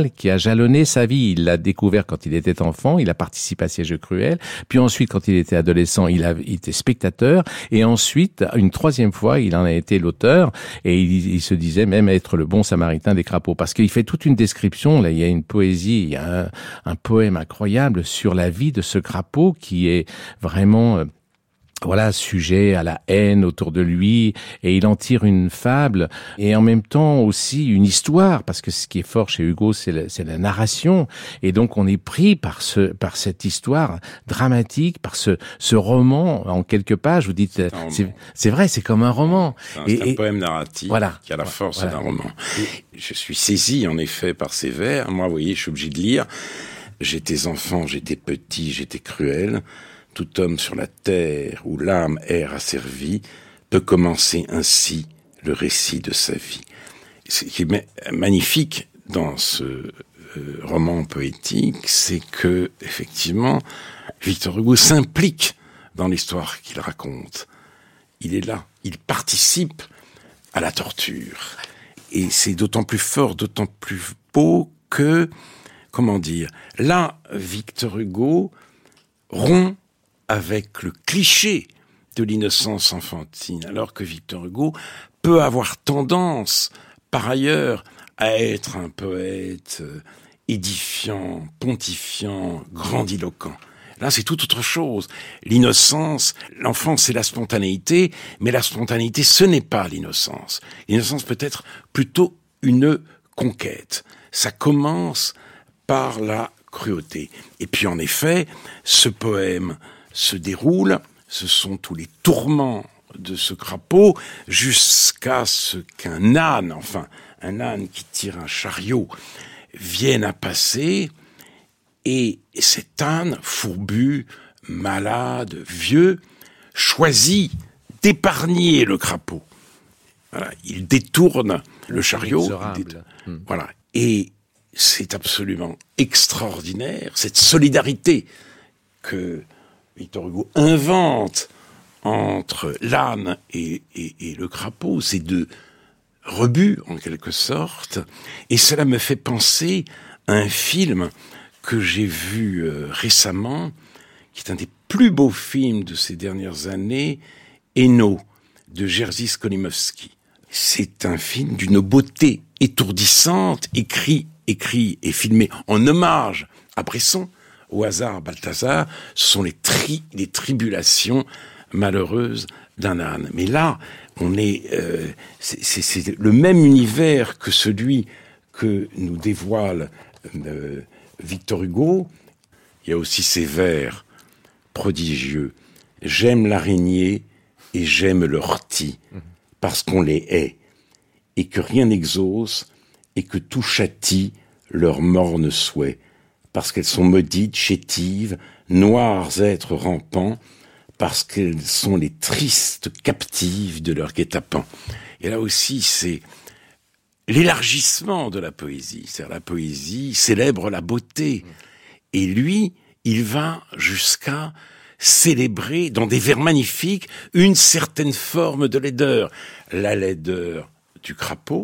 qui a jalonné sa vie. Il l'a découvert quand il était enfant, il a participé à Ces Jeux cruels, puis ensuite quand il était adolescent, il, a, il était spectateur, et ensuite, une troisième fois, il en a été l'auteur, et il, il se disait même être le bon samaritain des crapauds, parce qu'il fait toute une description, là il y a une poésie, il y a un, un poème incroyable sur la vie de ce crapaud qui est vraiment... Euh, voilà, sujet à la haine autour de lui, et il en tire une fable, et en même temps aussi une histoire, parce que ce qui est fort chez Hugo, c'est la, c'est la narration, et donc on est pris par ce, par cette histoire dramatique, par ce, ce roman en quelques pages. Vous dites, c'est, c'est, c'est vrai, c'est comme un roman. C'est un, et, c'est un et, poème narratif voilà, qui a la force voilà. d'un roman. Et je suis saisi en effet par ces vers. Moi, vous voyez, je suis obligé de lire. J'étais enfant, j'étais petit, j'étais cruel. Tout homme sur la terre où l'âme erre asservie peut commencer ainsi le récit de sa vie. Ce qui est magnifique dans ce euh, roman poétique, c'est que, effectivement, Victor Hugo s'implique dans l'histoire qu'il raconte. Il est là, il participe à la torture. Et c'est d'autant plus fort, d'autant plus beau que, comment dire, là, Victor Hugo rompt avec le cliché de l'innocence enfantine, alors que Victor Hugo peut avoir tendance, par ailleurs, à être un poète édifiant, pontifiant, grandiloquent. Là, c'est tout autre chose. L'innocence, l'enfance, c'est la spontanéité, mais la spontanéité, ce n'est pas l'innocence. L'innocence peut être plutôt une conquête. Ça commence par la cruauté. Et puis, en effet, ce poème se déroule, ce sont tous les tourments de ce crapaud, jusqu'à ce qu'un âne, enfin, un âne qui tire un chariot, vienne à passer, et cet âne, fourbu, malade, vieux, choisit d'épargner le crapaud. Voilà, il détourne le chariot. Dé... Hmm. Voilà, et c'est absolument extraordinaire, cette solidarité que Victor Hugo invente entre l'âne et, et, et le crapaud, ces deux rebuts en quelque sorte, et cela me fait penser à un film que j'ai vu euh, récemment, qui est un des plus beaux films de ces dernières années, Eno, de Jerzy Skolimowski. C'est un film d'une beauté étourdissante, écrit, écrit et filmé en hommage à Bresson, au hasard Balthazar. Ce sont les, tri, les tribulations malheureuses d'un âne. Mais là, on est, euh, c'est, c'est, c'est le même univers que celui que nous dévoile euh, Victor Hugo. Il y a aussi ces vers prodigieux. J'aime l'araignée et j'aime l'ortie, parce qu'on les hait, et que rien n'exauce, et que tout châtie leur morne souhait, parce qu'elles sont maudites, chétives, noirs êtres rampants, parce qu'elles sont les tristes captives de leur guet-apens. Et là aussi, c'est l'élargissement de la poésie. C'est-à-dire la poésie célèbre la beauté. Et lui, il va jusqu'à célébrer, dans des vers magnifiques, une certaine forme de laideur. La laideur du crapaud,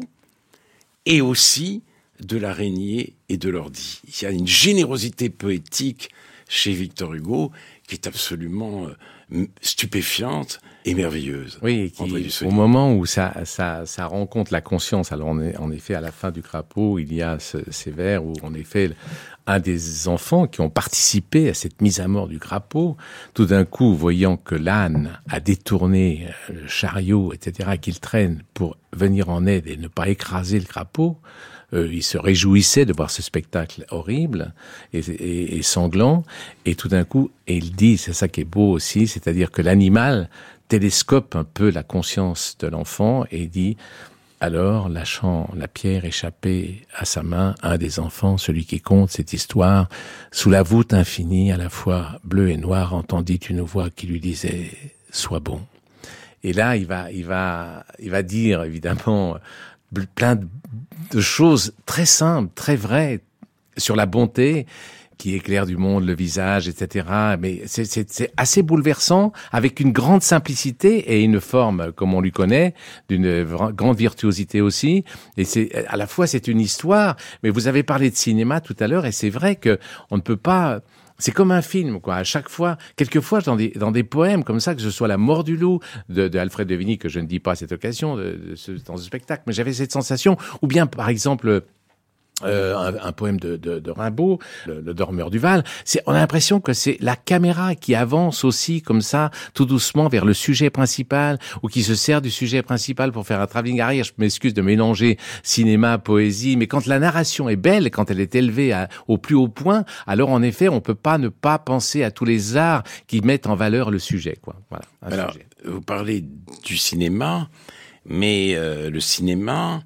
et aussi de l'araignée et de l'ordi. Il y a une générosité poétique chez Victor Hugo qui est absolument euh, stupéfiante et merveilleuse. Oui, qui, au moment où ça, ça, ça rencontre la conscience, alors on est, en effet, à la fin du crapaud, il y a ce, ces vers où, en effet, un des enfants qui ont participé à cette mise à mort du crapaud, tout d'un coup, voyant que l'âne a détourné le chariot, et cetera, qu'il traîne pour venir en aide et ne pas écraser le crapaud, euh, il se réjouissait de voir ce spectacle horrible et, et, et sanglant, et tout d'un coup, et il dit, c'est ça qui est beau aussi, c'est-à-dire que l'animal télescope un peu la conscience de l'enfant et dit, alors, lâchant la pierre échappée à sa main, un des enfants, celui qui conte cette histoire, sous la voûte infinie, à la fois bleue et noire, entendit une voix qui lui disait « Sois bon ». Et là, il va, il va, il va dire, évidemment, plein de choses très simples, très vraies sur la bonté, qui éclaire du monde le visage, et cetera. Mais c'est, c'est, c'est assez bouleversant, avec une grande simplicité et une forme, comme on lui connaît, d'une v- grande virtuosité aussi. Et c'est à la fois c'est une histoire, mais vous avez parlé de cinéma tout à l'heure, et c'est vrai que on ne peut pas. C'est comme un film, quoi. À chaque fois, quelquefois, dans des, dans des poèmes comme ça, que ce soit La mort du loup de, de Alfred de Vigny, que je ne dis pas à cette occasion, de, de ce, dans ce spectacle, mais j'avais cette sensation, ou bien, par exemple, Euh, un, un poème de, de, de Rimbaud, le, le Dormeur du Val. C'est, on a l'impression que c'est la caméra qui avance aussi comme ça, tout doucement vers le sujet principal, ou qui se sert du sujet principal pour faire un travelling arrière. Je m'excuse de mélanger cinéma, poésie, mais quand la narration est belle, quand elle est élevée à, au plus haut point, alors en effet, on peut pas ne pas penser à tous les arts qui mettent en valeur le sujet, quoi. Voilà. Un Alors, sujet. vous parlez du cinéma, mais euh, le cinéma,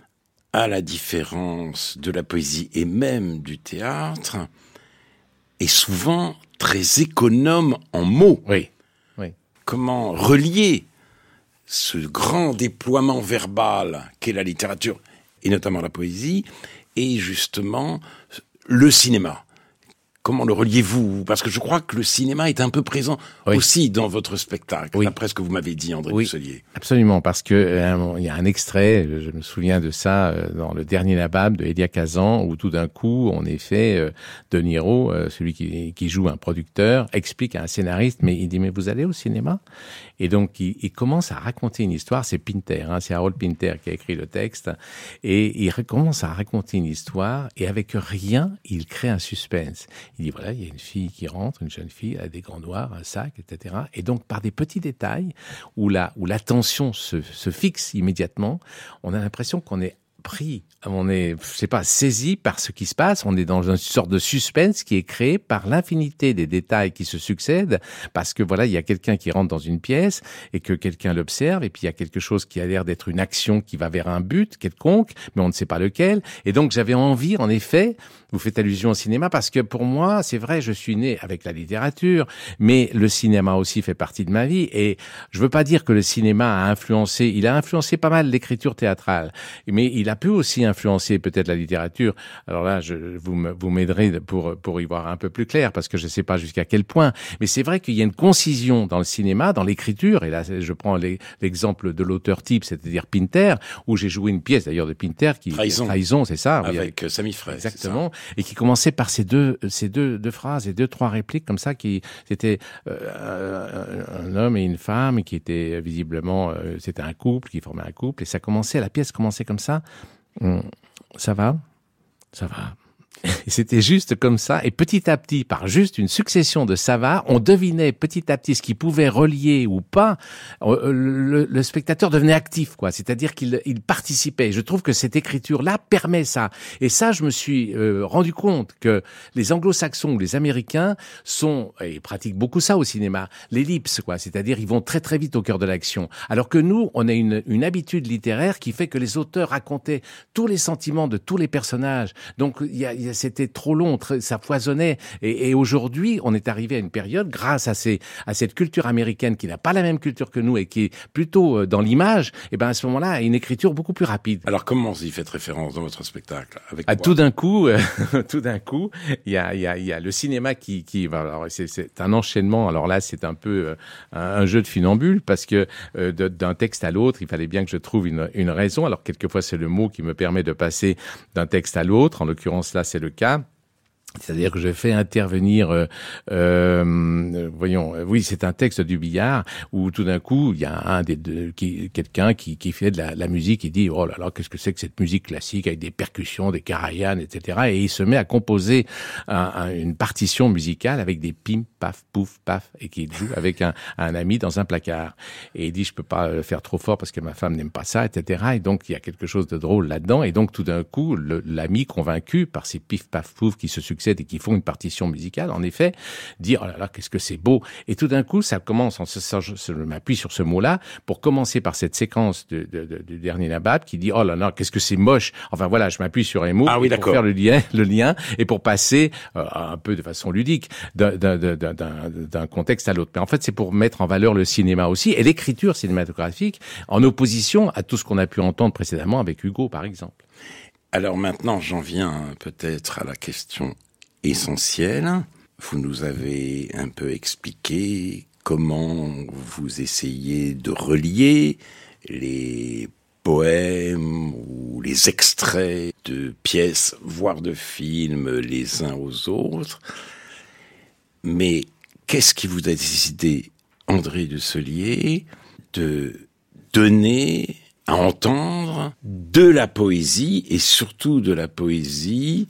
à la différence de la poésie et même du théâtre, est souvent très économe en mots. Oui, oui. Comment relier ce grand déploiement verbal qu'est la littérature, et notamment la poésie, et justement le cinéma? Comment le reliez-vous? Parce que je crois que le cinéma est un peu présent oui. aussi dans votre spectacle, oui. d'après ce que vous m'avez dit, André oui, Dussolier. Absolument, parce que euh, il y a un extrait, je me souviens de ça, euh, dans Le Dernier Nabab de Elia Kazan, où tout d'un coup, en effet, euh, De Niro, euh, celui qui, qui joue un producteur, explique à un scénariste, mais il dit, mais vous allez au cinéma? Et donc, il, il commence à raconter une histoire, c'est Pinter, hein, c'est Harold Pinter qui a écrit le texte, et il commence à raconter une histoire, et avec rien, il crée un suspense. Il dit, voilà, il y a une fille qui rentre, une jeune fille, elle a des gants noirs, un sac, et cetera. Et donc, par des petits détails, où la, où l'attention se, se fixe immédiatement, on a l'impression qu'on est pris, on est, je sais pas, saisi par ce qui se passe, on est dans une sorte de suspense qui est créé par l'infinité des détails qui se succèdent, parce que voilà, il y a quelqu'un qui rentre dans une pièce et que quelqu'un l'observe, et puis il y a quelque chose qui a l'air d'être une action qui va vers un but quelconque, mais on ne sait pas lequel. Et donc j'avais envie, en effet, vous faites allusion au cinéma, parce que pour moi, c'est vrai, je suis né avec la littérature, mais le cinéma aussi fait partie de ma vie, et je veux pas dire que le cinéma a influencé, il a influencé pas mal l'écriture théâtrale, mais il a pu aussi influencer peut-être la littérature. Alors là, je, vous, me, vous m'aiderez pour, pour y voir un peu plus clair, parce que je ne sais pas jusqu'à quel point. Mais c'est vrai qu'il y a une concision dans le cinéma, dans l'écriture, et là, je prends les, l'exemple de l'auteur type, c'est-à-dire Pinter, où j'ai joué une pièce d'ailleurs de Pinter, qui Trahison, Trahison c'est ça. Avec, oui, avec Sami Frey. Exactement. Et qui commençait par ces deux, ces deux, deux phrases et deux, trois répliques comme ça, qui c'était euh, un homme et une femme qui étaient visiblement, euh, c'était un couple, qui formait un couple, et ça commençait, la pièce commençait comme ça. Ça va, ça va. Et c'était juste comme ça, et petit à petit, par juste une succession de ça va, on devinait petit à petit ce qui pouvait relier ou pas. Le, le spectateur devenait actif, quoi. C'est-à-dire qu'il il participait. Je trouve que cette écriture-là permet ça. Et ça, je me suis euh, rendu compte que les Anglo-Saxons ou les Américains sont, et ils pratiquent beaucoup ça au cinéma, l'ellipse, quoi. C'est-à-dire, ils vont très très vite au cœur de l'action. Alors que nous, on a une, une habitude littéraire qui fait que les auteurs racontaient tous les sentiments de tous les personnages. Donc, il y a, y a c'était trop long, très, ça foisonnait. Et, et aujourd'hui, on est arrivé à une période, grâce à, ces, à cette culture américaine qui n'a pas la même culture que nous et qui est plutôt dans l'image, et ben à ce moment-là, une écriture beaucoup plus rapide. Alors comment vous y faites référence dans votre spectacle? Avec ah, tout d'un coup, euh, tout d'un coup, il y a, y, a, y a le cinéma qui, qui alors c'est, c'est un enchaînement. Alors là, c'est un peu euh, un, un jeu de funambule, parce que euh, de, d'un texte à l'autre, il fallait bien que je trouve une, une raison. Alors quelquefois, c'est le mot qui me permet de passer d'un texte à l'autre. En l'occurrence, là, c'est le cas. C'est-à-dire que je fais intervenir, euh, euh, voyons, oui, c'est un texte du Billard où tout d'un coup il y a un des deux, qui, quelqu'un qui, qui fait de la, la musique, il dit oh là là, qu'est-ce que c'est que cette musique classique avec des percussions, des karajan, et cetera. Et il se met à composer un, un, une partition musicale avec des pim, paf, pouf, paf, et qu'il joue avec un, un ami dans un placard. Et il dit je peux pas le faire trop fort parce que ma femme n'aime pas ça, et cetera. Et donc il y a quelque chose de drôle là-dedans. Et donc tout d'un coup, le, l'ami convaincu par ces pif, paf, pouf qui se succèdent et qui font une partition musicale, en effet, dire, oh là là, qu'est-ce que c'est beau. Et tout d'un coup, ça commence, ça, je, je m'appuie sur ce mot-là, pour commencer par cette séquence de, de, de, du dernier Nabab, qui dit, oh là là, qu'est-ce que c'est moche. Enfin voilà, je m'appuie sur un mot ah, oui, pour d'accord. faire le lien, le lien, et pour passer, euh, un peu de façon ludique, d'un, d'un, d'un, d'un, d'un contexte à l'autre. Mais en fait, c'est pour mettre en valeur le cinéma aussi, et l'écriture cinématographique, en opposition à tout ce qu'on a pu entendre précédemment avec Hugo, par exemple. Alors maintenant, j'en viens peut-être à la question essentiel. Vous nous avez un peu expliqué comment vous essayez de relier les poèmes ou les extraits de pièces, voire de films, les uns aux autres. Mais qu'est-ce qui vous a décidé, André Dussolier, de donner à entendre de la poésie, et surtout de la poésie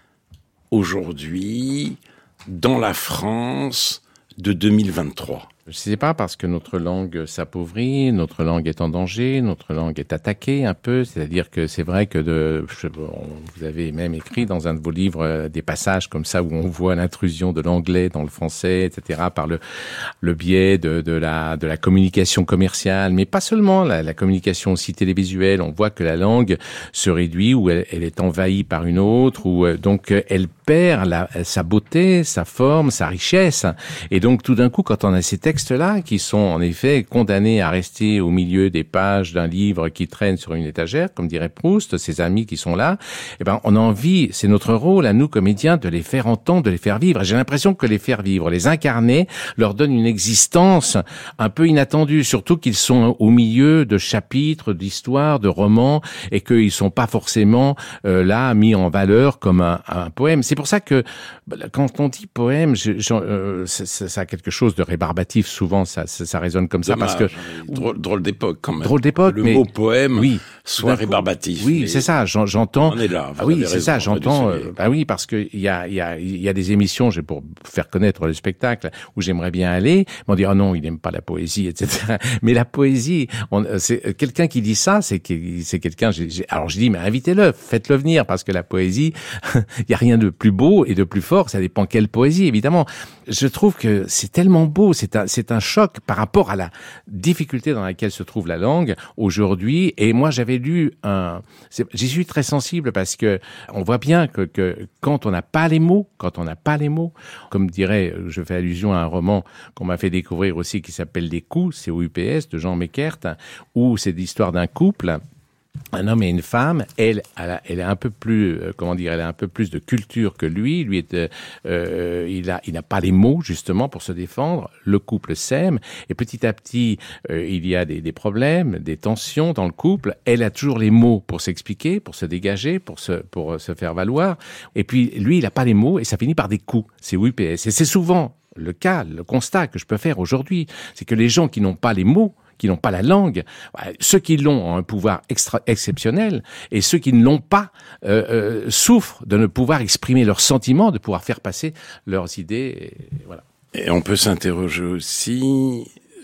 aujourd'hui, dans la France de deux mille vingt-trois? Je ne sais pas, parce que notre langue s'appauvrit, notre langue est en danger, notre langue est attaquée un peu. C'est-à-dire que c'est vrai que de, je, vous avez même écrit dans un de vos livres euh, des passages comme ça où on voit l'intrusion de l'anglais dans le français, et cetera, par le, le biais de, de, la, de la communication commerciale, mais pas seulement, la, la communication aussi télévisuelle. On voit que la langue se réduit, ou elle, elle est envahie par une autre, ou euh, donc elle perd la, sa beauté, sa forme, sa richesse. Et donc tout d'un coup, quand on a ces textes textes-là, qui sont en effet condamnés à rester au milieu des pages d'un livre qui traîne sur une étagère, comme dirait Proust, ces amis qui sont là, eh ben, on a envie, c'est notre rôle à nous comédiens, de les faire entendre, de les faire vivre. Et j'ai l'impression que les faire vivre, les incarner, leur donne une existence un peu inattendue, surtout qu'ils sont au milieu de chapitres, d'histoires, de romans, et qu'ils sont pas forcément euh, là mis en valeur comme un, un poème. C'est pour ça que quand on dit poème, je, je, euh, ça, ça a quelque chose de rébarbatif. Souvent, ça, ça, ça résonne comme ça. Dommage, parce que drôle, drôle d'époque quand même. Drôle d'époque, le mais mot poème oui, soit rébarbatif. Oui, c'est ça. J'en, j'entends. On est là. Ah oui, c'est raison, ça. J'entends. Euh, bah oui, parce que il y a, il y a, il y a des émissions, j'ai pour faire connaître le spectacle où j'aimerais bien aller. On dit ah non, il n'aime pas la poésie, et cetera. Mais la poésie, on, c'est quelqu'un qui dit ça, c'est c'est quelqu'un. J'ai, j'ai, alors je dis mais invitez-le, faites-le venir, parce que la poésie, il y a rien de plus beau et de plus fort. Ça dépend quelle poésie, évidemment. Je trouve que c'est tellement beau. C'est un, c'est un choc par rapport à la difficulté dans laquelle se trouve la langue aujourd'hui. Et moi, j'avais lu un... J'y suis très sensible parce que on voit bien que, que quand on n'a pas les mots, quand on n'a pas les mots, comme dirait, je fais allusion à un roman qu'on m'a fait découvrir aussi qui s'appelle Les Coups, C O U P S, de Jean Meckert, où c'est l'histoire d'un couple, un homme et une femme. Elle, elle a, elle a un peu plus, euh, comment dire, elle a un peu plus de culture que lui. Lui, est, euh, il a, il n'a pas les mots justement pour se défendre. Le couple s'aime et petit à petit, euh, il y a des, des problèmes, des tensions dans le couple. Elle a toujours les mots pour s'expliquer, pour se dégager, pour se, pour se faire valoir. Et puis lui, il n'a pas les mots et ça finit par des coups. C'est U P S. Et c'est souvent le cas, le constat que je peux faire aujourd'hui, c'est que les gens qui n'ont pas les mots, qui n'ont pas la langue, ceux qui l'ont ont un pouvoir extra exceptionnel, et ceux qui ne l'ont pas euh, euh, souffrent de ne pouvoir exprimer leurs sentiments, de pouvoir faire passer leurs idées. Et voilà. Et on peut s'interroger aussi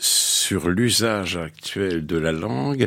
sur l'usage actuel de la langue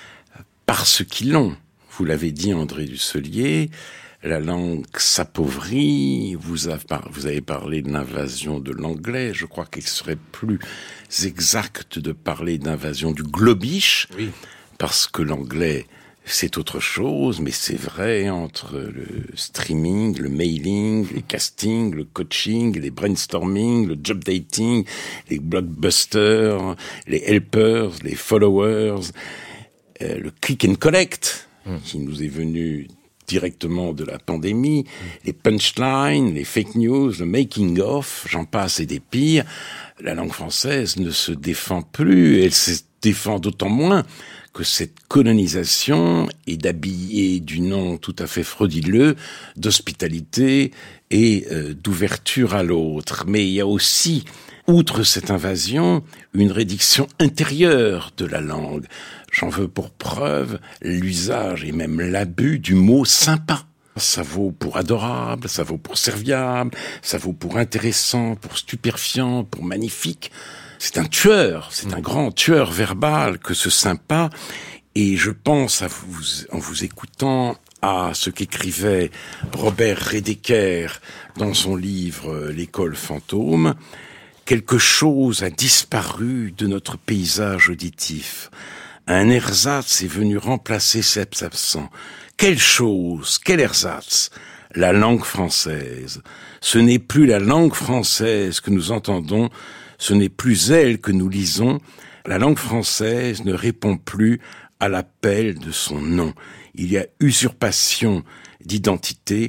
par ceux qui l'ont. Vous l'avez dit, André Dussolier, la langue s'appauvrit. Vous avez, vous avez parlé de l'invasion de l'anglais. Je crois qu'il serait plus exact de parler d'invasion du globish, oui. Parce que l'anglais, c'est autre chose, mais c'est vrai, entre le streaming, le mailing, les castings, le coaching, les brainstorming, le job dating, les blockbusters, les helpers, les followers, euh, le click and collect, mmh. qui nous est venu directement de la pandémie, les punchlines, les fake news, le making of, j'en passe et des pires. La langue française ne se défend plus, elle se défend d'autant moins que cette colonisation est d'habiller du nom tout à fait frauduleux d'hospitalité et euh, d'ouverture à l'autre. Mais il y a aussi, outre cette invasion, une réduction intérieure de la langue. J'en veux pour preuve l'usage et même l'abus du mot sympa. Ça vaut pour adorable, ça vaut pour serviable, ça vaut pour intéressant, pour stupéfiant, pour magnifique. C'est un tueur, c'est un grand tueur verbal que ce sympa. Et je pense, à vous, en vous écoutant, à ce qu'écrivait Robert Redeker dans son livre « L'école fantôme ». Quelque chose a disparu de notre paysage auditif. Un ersatz est venu remplacer cet absent. Quelle chose, quel ersatz? La langue française. Ce n'est plus la langue française que nous entendons, ce n'est plus elle que nous lisons. La langue française ne répond plus à l'appel de son nom. Il y a usurpation d'identité,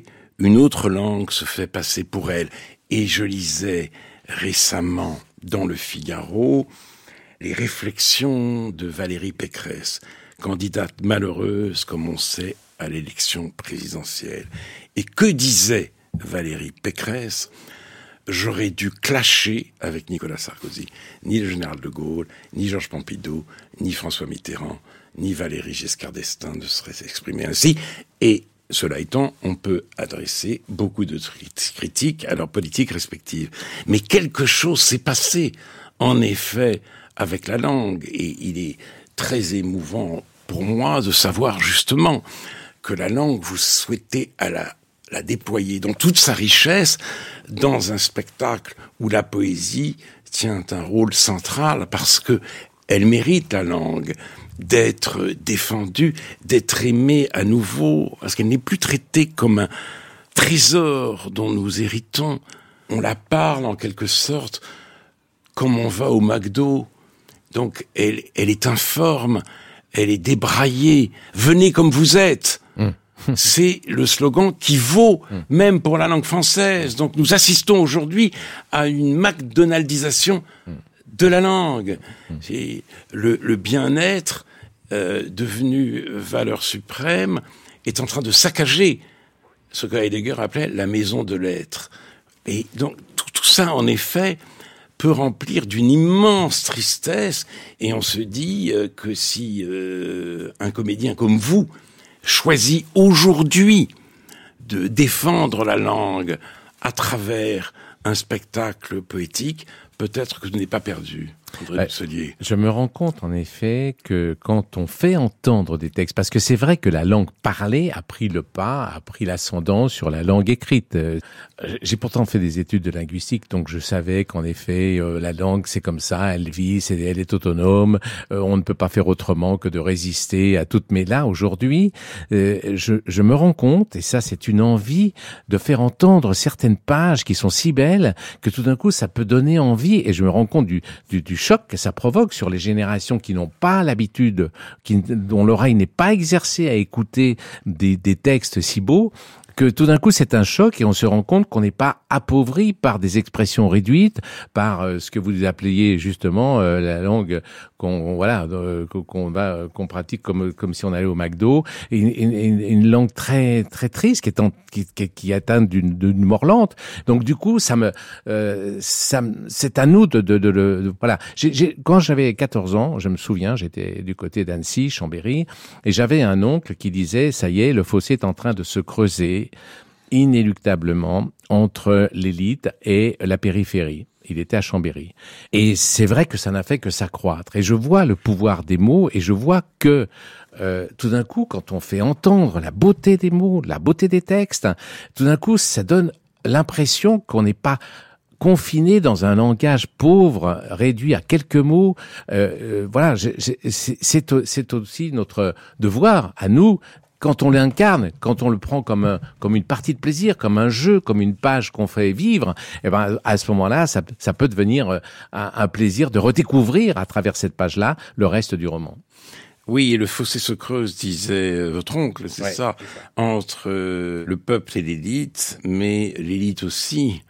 une autre langue se fait passer pour elle. Et je lisais récemment dans le Figaro les réflexions de Valérie Pécresse, candidate malheureuse, comme on sait, à l'élection présidentielle. Et que disait Valérie Pécresse ? J'aurais dû clasher avec Nicolas Sarkozy. Ni le général de Gaulle, ni Georges Pompidou, ni François Mitterrand, ni Valéry Giscard d'Estaing ne seraient exprimés ainsi. Et cela étant, on peut adresser beaucoup de critiques à leurs politiques respectives. Mais quelque chose s'est passé, en effet, avec la langue. Et il est très émouvant pour moi de savoir justement que la langue, vous souhaitez à la, la déployer dans toute sa richesse, dans un spectacle où la poésie tient un rôle central, parce que elle mérite, la langue, d'être défendue, d'être aimée à nouveau, parce qu'elle n'est plus traitée comme un trésor dont nous héritons. On la parle en quelque sorte comme on va au McDo. Donc elle, elle est informe, elle est débraillée. Venez comme vous êtes. Mmh. C'est le slogan qui vaut mmh. même pour la langue française. Donc nous assistons aujourd'hui à une McDonaldisation mmh. de la langue. Mmh. C'est le, le bien-être euh, devenu valeur suprême est en train de saccager ce que Heidegger appelait la maison de l'être. Et donc tout, tout ça, en effet, peut remplir d'une immense tristesse. Et on se dit euh, que si euh, un comédien comme vous choisit aujourd'hui de défendre la langue à travers un spectacle poétique, peut-être que ce n'est pas perdu. Ouais, je me rends compte en effet que quand on fait entendre des textes, parce que c'est vrai que la langue parlée a pris le pas, a pris l'ascendant sur la langue écrite. J'ai pourtant fait des études de linguistique, donc je savais qu'en effet euh, la langue c'est comme ça, elle vit, c'est, elle est autonome, euh, on ne peut pas faire autrement que de résister à toutes. Mais là aujourd'hui, euh, je, je me rends compte, et ça c'est une envie de faire entendre certaines pages qui sont si belles que tout d'un coup ça peut donner envie. Et je me rends compte du, du, du choc que ça provoque sur les générations qui n'ont pas l'habitude, qui, dont l'oreille n'est pas exercée à écouter des, des textes si beaux, que tout d'un coup c'est un choc et on se rend compte qu'on n'est pas appauvri par des expressions réduites, par euh, ce que vous appeliez justement euh, la langue qu'on voilà euh, qu'on va qu'on pratique comme comme si on allait au McDo, et une, une, une langue très très triste qui est en, qui, qui, qui atteint d'une, d'une mort lente. Donc du coup ça me euh, ça c'est à nous de de, de, de, de voilà. J'ai, j'ai, quand j'avais quatorze ans, je me souviens, j'étais du côté d'Annecy, Chambéry, et j'avais un oncle qui disait ça y est, le fossé est en train de se creuser inéluctablement entre l'élite et la périphérie. Il était à Chambéry. Et c'est vrai que ça n'a fait que s'accroître. Et je vois le pouvoir des mots et je vois que euh, tout d'un coup, quand on fait entendre la beauté des mots, la beauté des textes, tout d'un coup, ça donne l'impression qu'on n'est pas confiné dans un langage pauvre, réduit à quelques mots. Euh, euh, voilà, c'est, c'est, c'est aussi notre devoir à nous, quand on l'incarne, quand on le prend comme un, comme une partie de plaisir, comme un jeu, comme une page qu'on fait vivre, et ben à ce moment-là, ça, ça peut devenir un, un plaisir de redécouvrir à travers cette page-là le reste du roman. Oui, et le fossé se creuse, disait votre oncle, c'est, ouais, ça, c'est ça, entre euh, le peuple et l'élite, mais l'élite aussi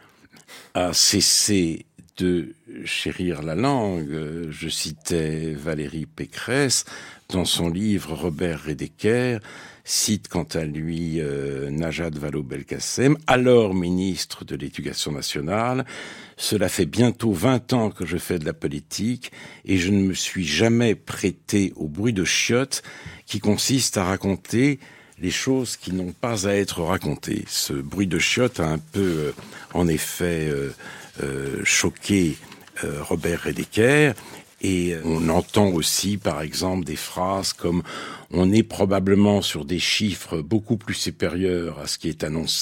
a cessé de chérir la langue. Je citais Valérie Pécresse dans son livre Robert Redeker, cite quant à lui euh, Najat Vallaud-Belkacem, alors ministre de l'Éducation nationale. Cela fait bientôt vingt ans que je fais de la politique et je ne me suis jamais prêté au bruit de chiottes qui consiste à raconter les choses qui n'ont pas à être racontées. Ce bruit de chiottes a un peu, euh, en effet, euh, euh, choqué euh, Robert Redeker. Et on entend aussi, par exemple, des phrases comme « on est probablement sur des chiffres beaucoup plus supérieurs à ce qui est annoncé »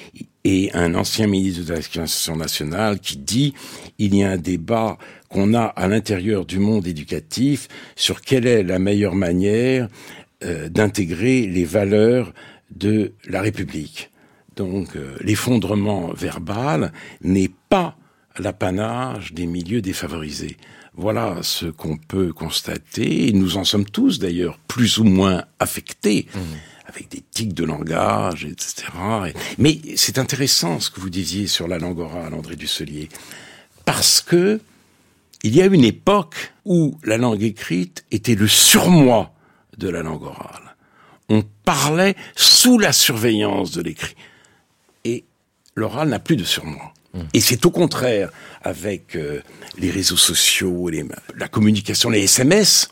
et un ancien ministre de l'Éducation nationale qui dit « il y a un débat qu'on a à l'intérieur du monde éducatif sur quelle est la meilleure manière euh, d'intégrer les valeurs de la République ». Donc euh, l'effondrement verbal n'est pas l'apanage des milieux défavorisés. Voilà ce qu'on peut constater, et nous en sommes tous d'ailleurs plus ou moins affectés, mmh. avec des tics de langage, et cetera. Mais c'est intéressant ce que vous disiez sur la langue orale, André Dusselier, parce que il y a une époque où la langue écrite était le surmoi de la langue orale. On parlait sous la surveillance de l'écrit. Et l'oral n'a plus de surmoi. Mmh. Et c'est au contraire, avec euh, les réseaux sociaux, les, la communication, les S M S,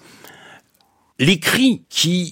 l'écrit qui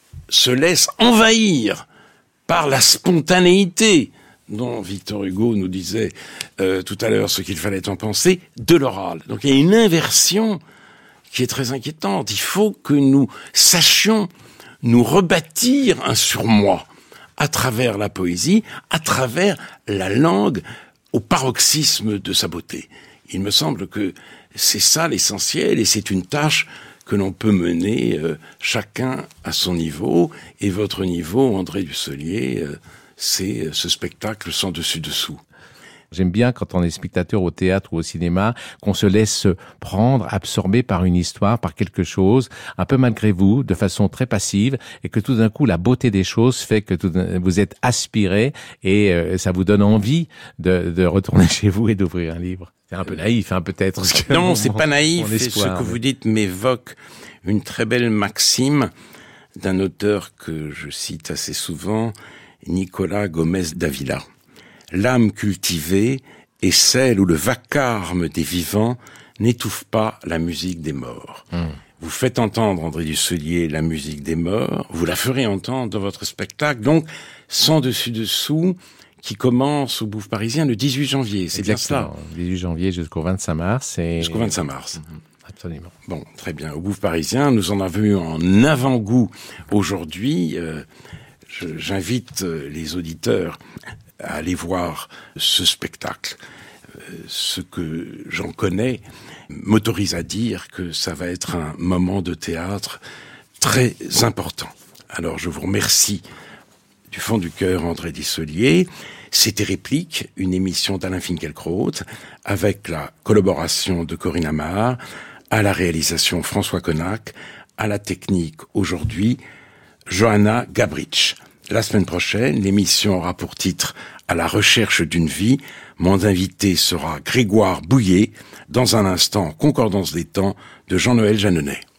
se laisse envahir par la spontanéité dont Victor Hugo nous disait euh, tout à l'heure ce qu'il fallait en penser, de l'oral. Donc il y a une inversion qui est très inquiétante. Il faut que nous sachions nous rebâtir un surmoi à travers la poésie, à travers la langue au paroxysme de sa beauté. Il me semble que c'est ça l'essentiel et c'est une tâche que l'on peut mener euh, chacun à son niveau. Et votre niveau, André Dusselier, euh, c'est ce spectacle sans dessus-dessous. J'aime bien quand on est spectateur au théâtre ou au cinéma, qu'on se laisse prendre, absorber par une histoire, par quelque chose, un peu malgré vous, de façon très passive, et que tout d'un coup, la beauté des choses fait que tout, vous êtes aspiré et euh, ça vous donne envie de, de retourner chez vous et d'ouvrir un livre. C'est un peu naïf, hein, peut-être. Ce que non, mon, c'est pas naïf. espoir, et ce que mais... vous dites m'évoque une très belle maxime d'un auteur que je cite assez souvent, Nicolas Gomez d'Avila. L'âme cultivée est celle où le vacarme des vivants n'étouffe pas la musique des morts. Mmh. Vous faites entendre, André Dusselier, la musique des morts, vous la ferez entendre dans votre spectacle, donc sans dessus-dessous, qui commence au Bouffe Parisien le dix-huit janvier, c'est exactement, bien cela. dix-huit janvier jusqu'au vingt-cinq mars. Et... Jusqu'au vingt-cinq mars. Mmh. Absolument. Bon, très bien. Au Bouffe Parisien, nous en avons eu en avant-goût aujourd'hui. Euh, je, j'invite les auditeurs à aller voir ce spectacle. Euh, ce que j'en connais m'autorise à dire que ça va être un moment de théâtre très important. Alors je vous remercie du fond du cœur, André Dusselier. C'était Réplique, une émission d'Alain Finkielkraut, avec la collaboration de Corinne Amar, à la réalisation François Connac, à la technique aujourd'hui, Johanna Gabrich. La semaine prochaine, l'émission aura pour titre « À la recherche d'une vie ». Mon invité sera Grégoire Bouillet, dans un instant, Concordance des temps de Jean-Noël Jeanneney.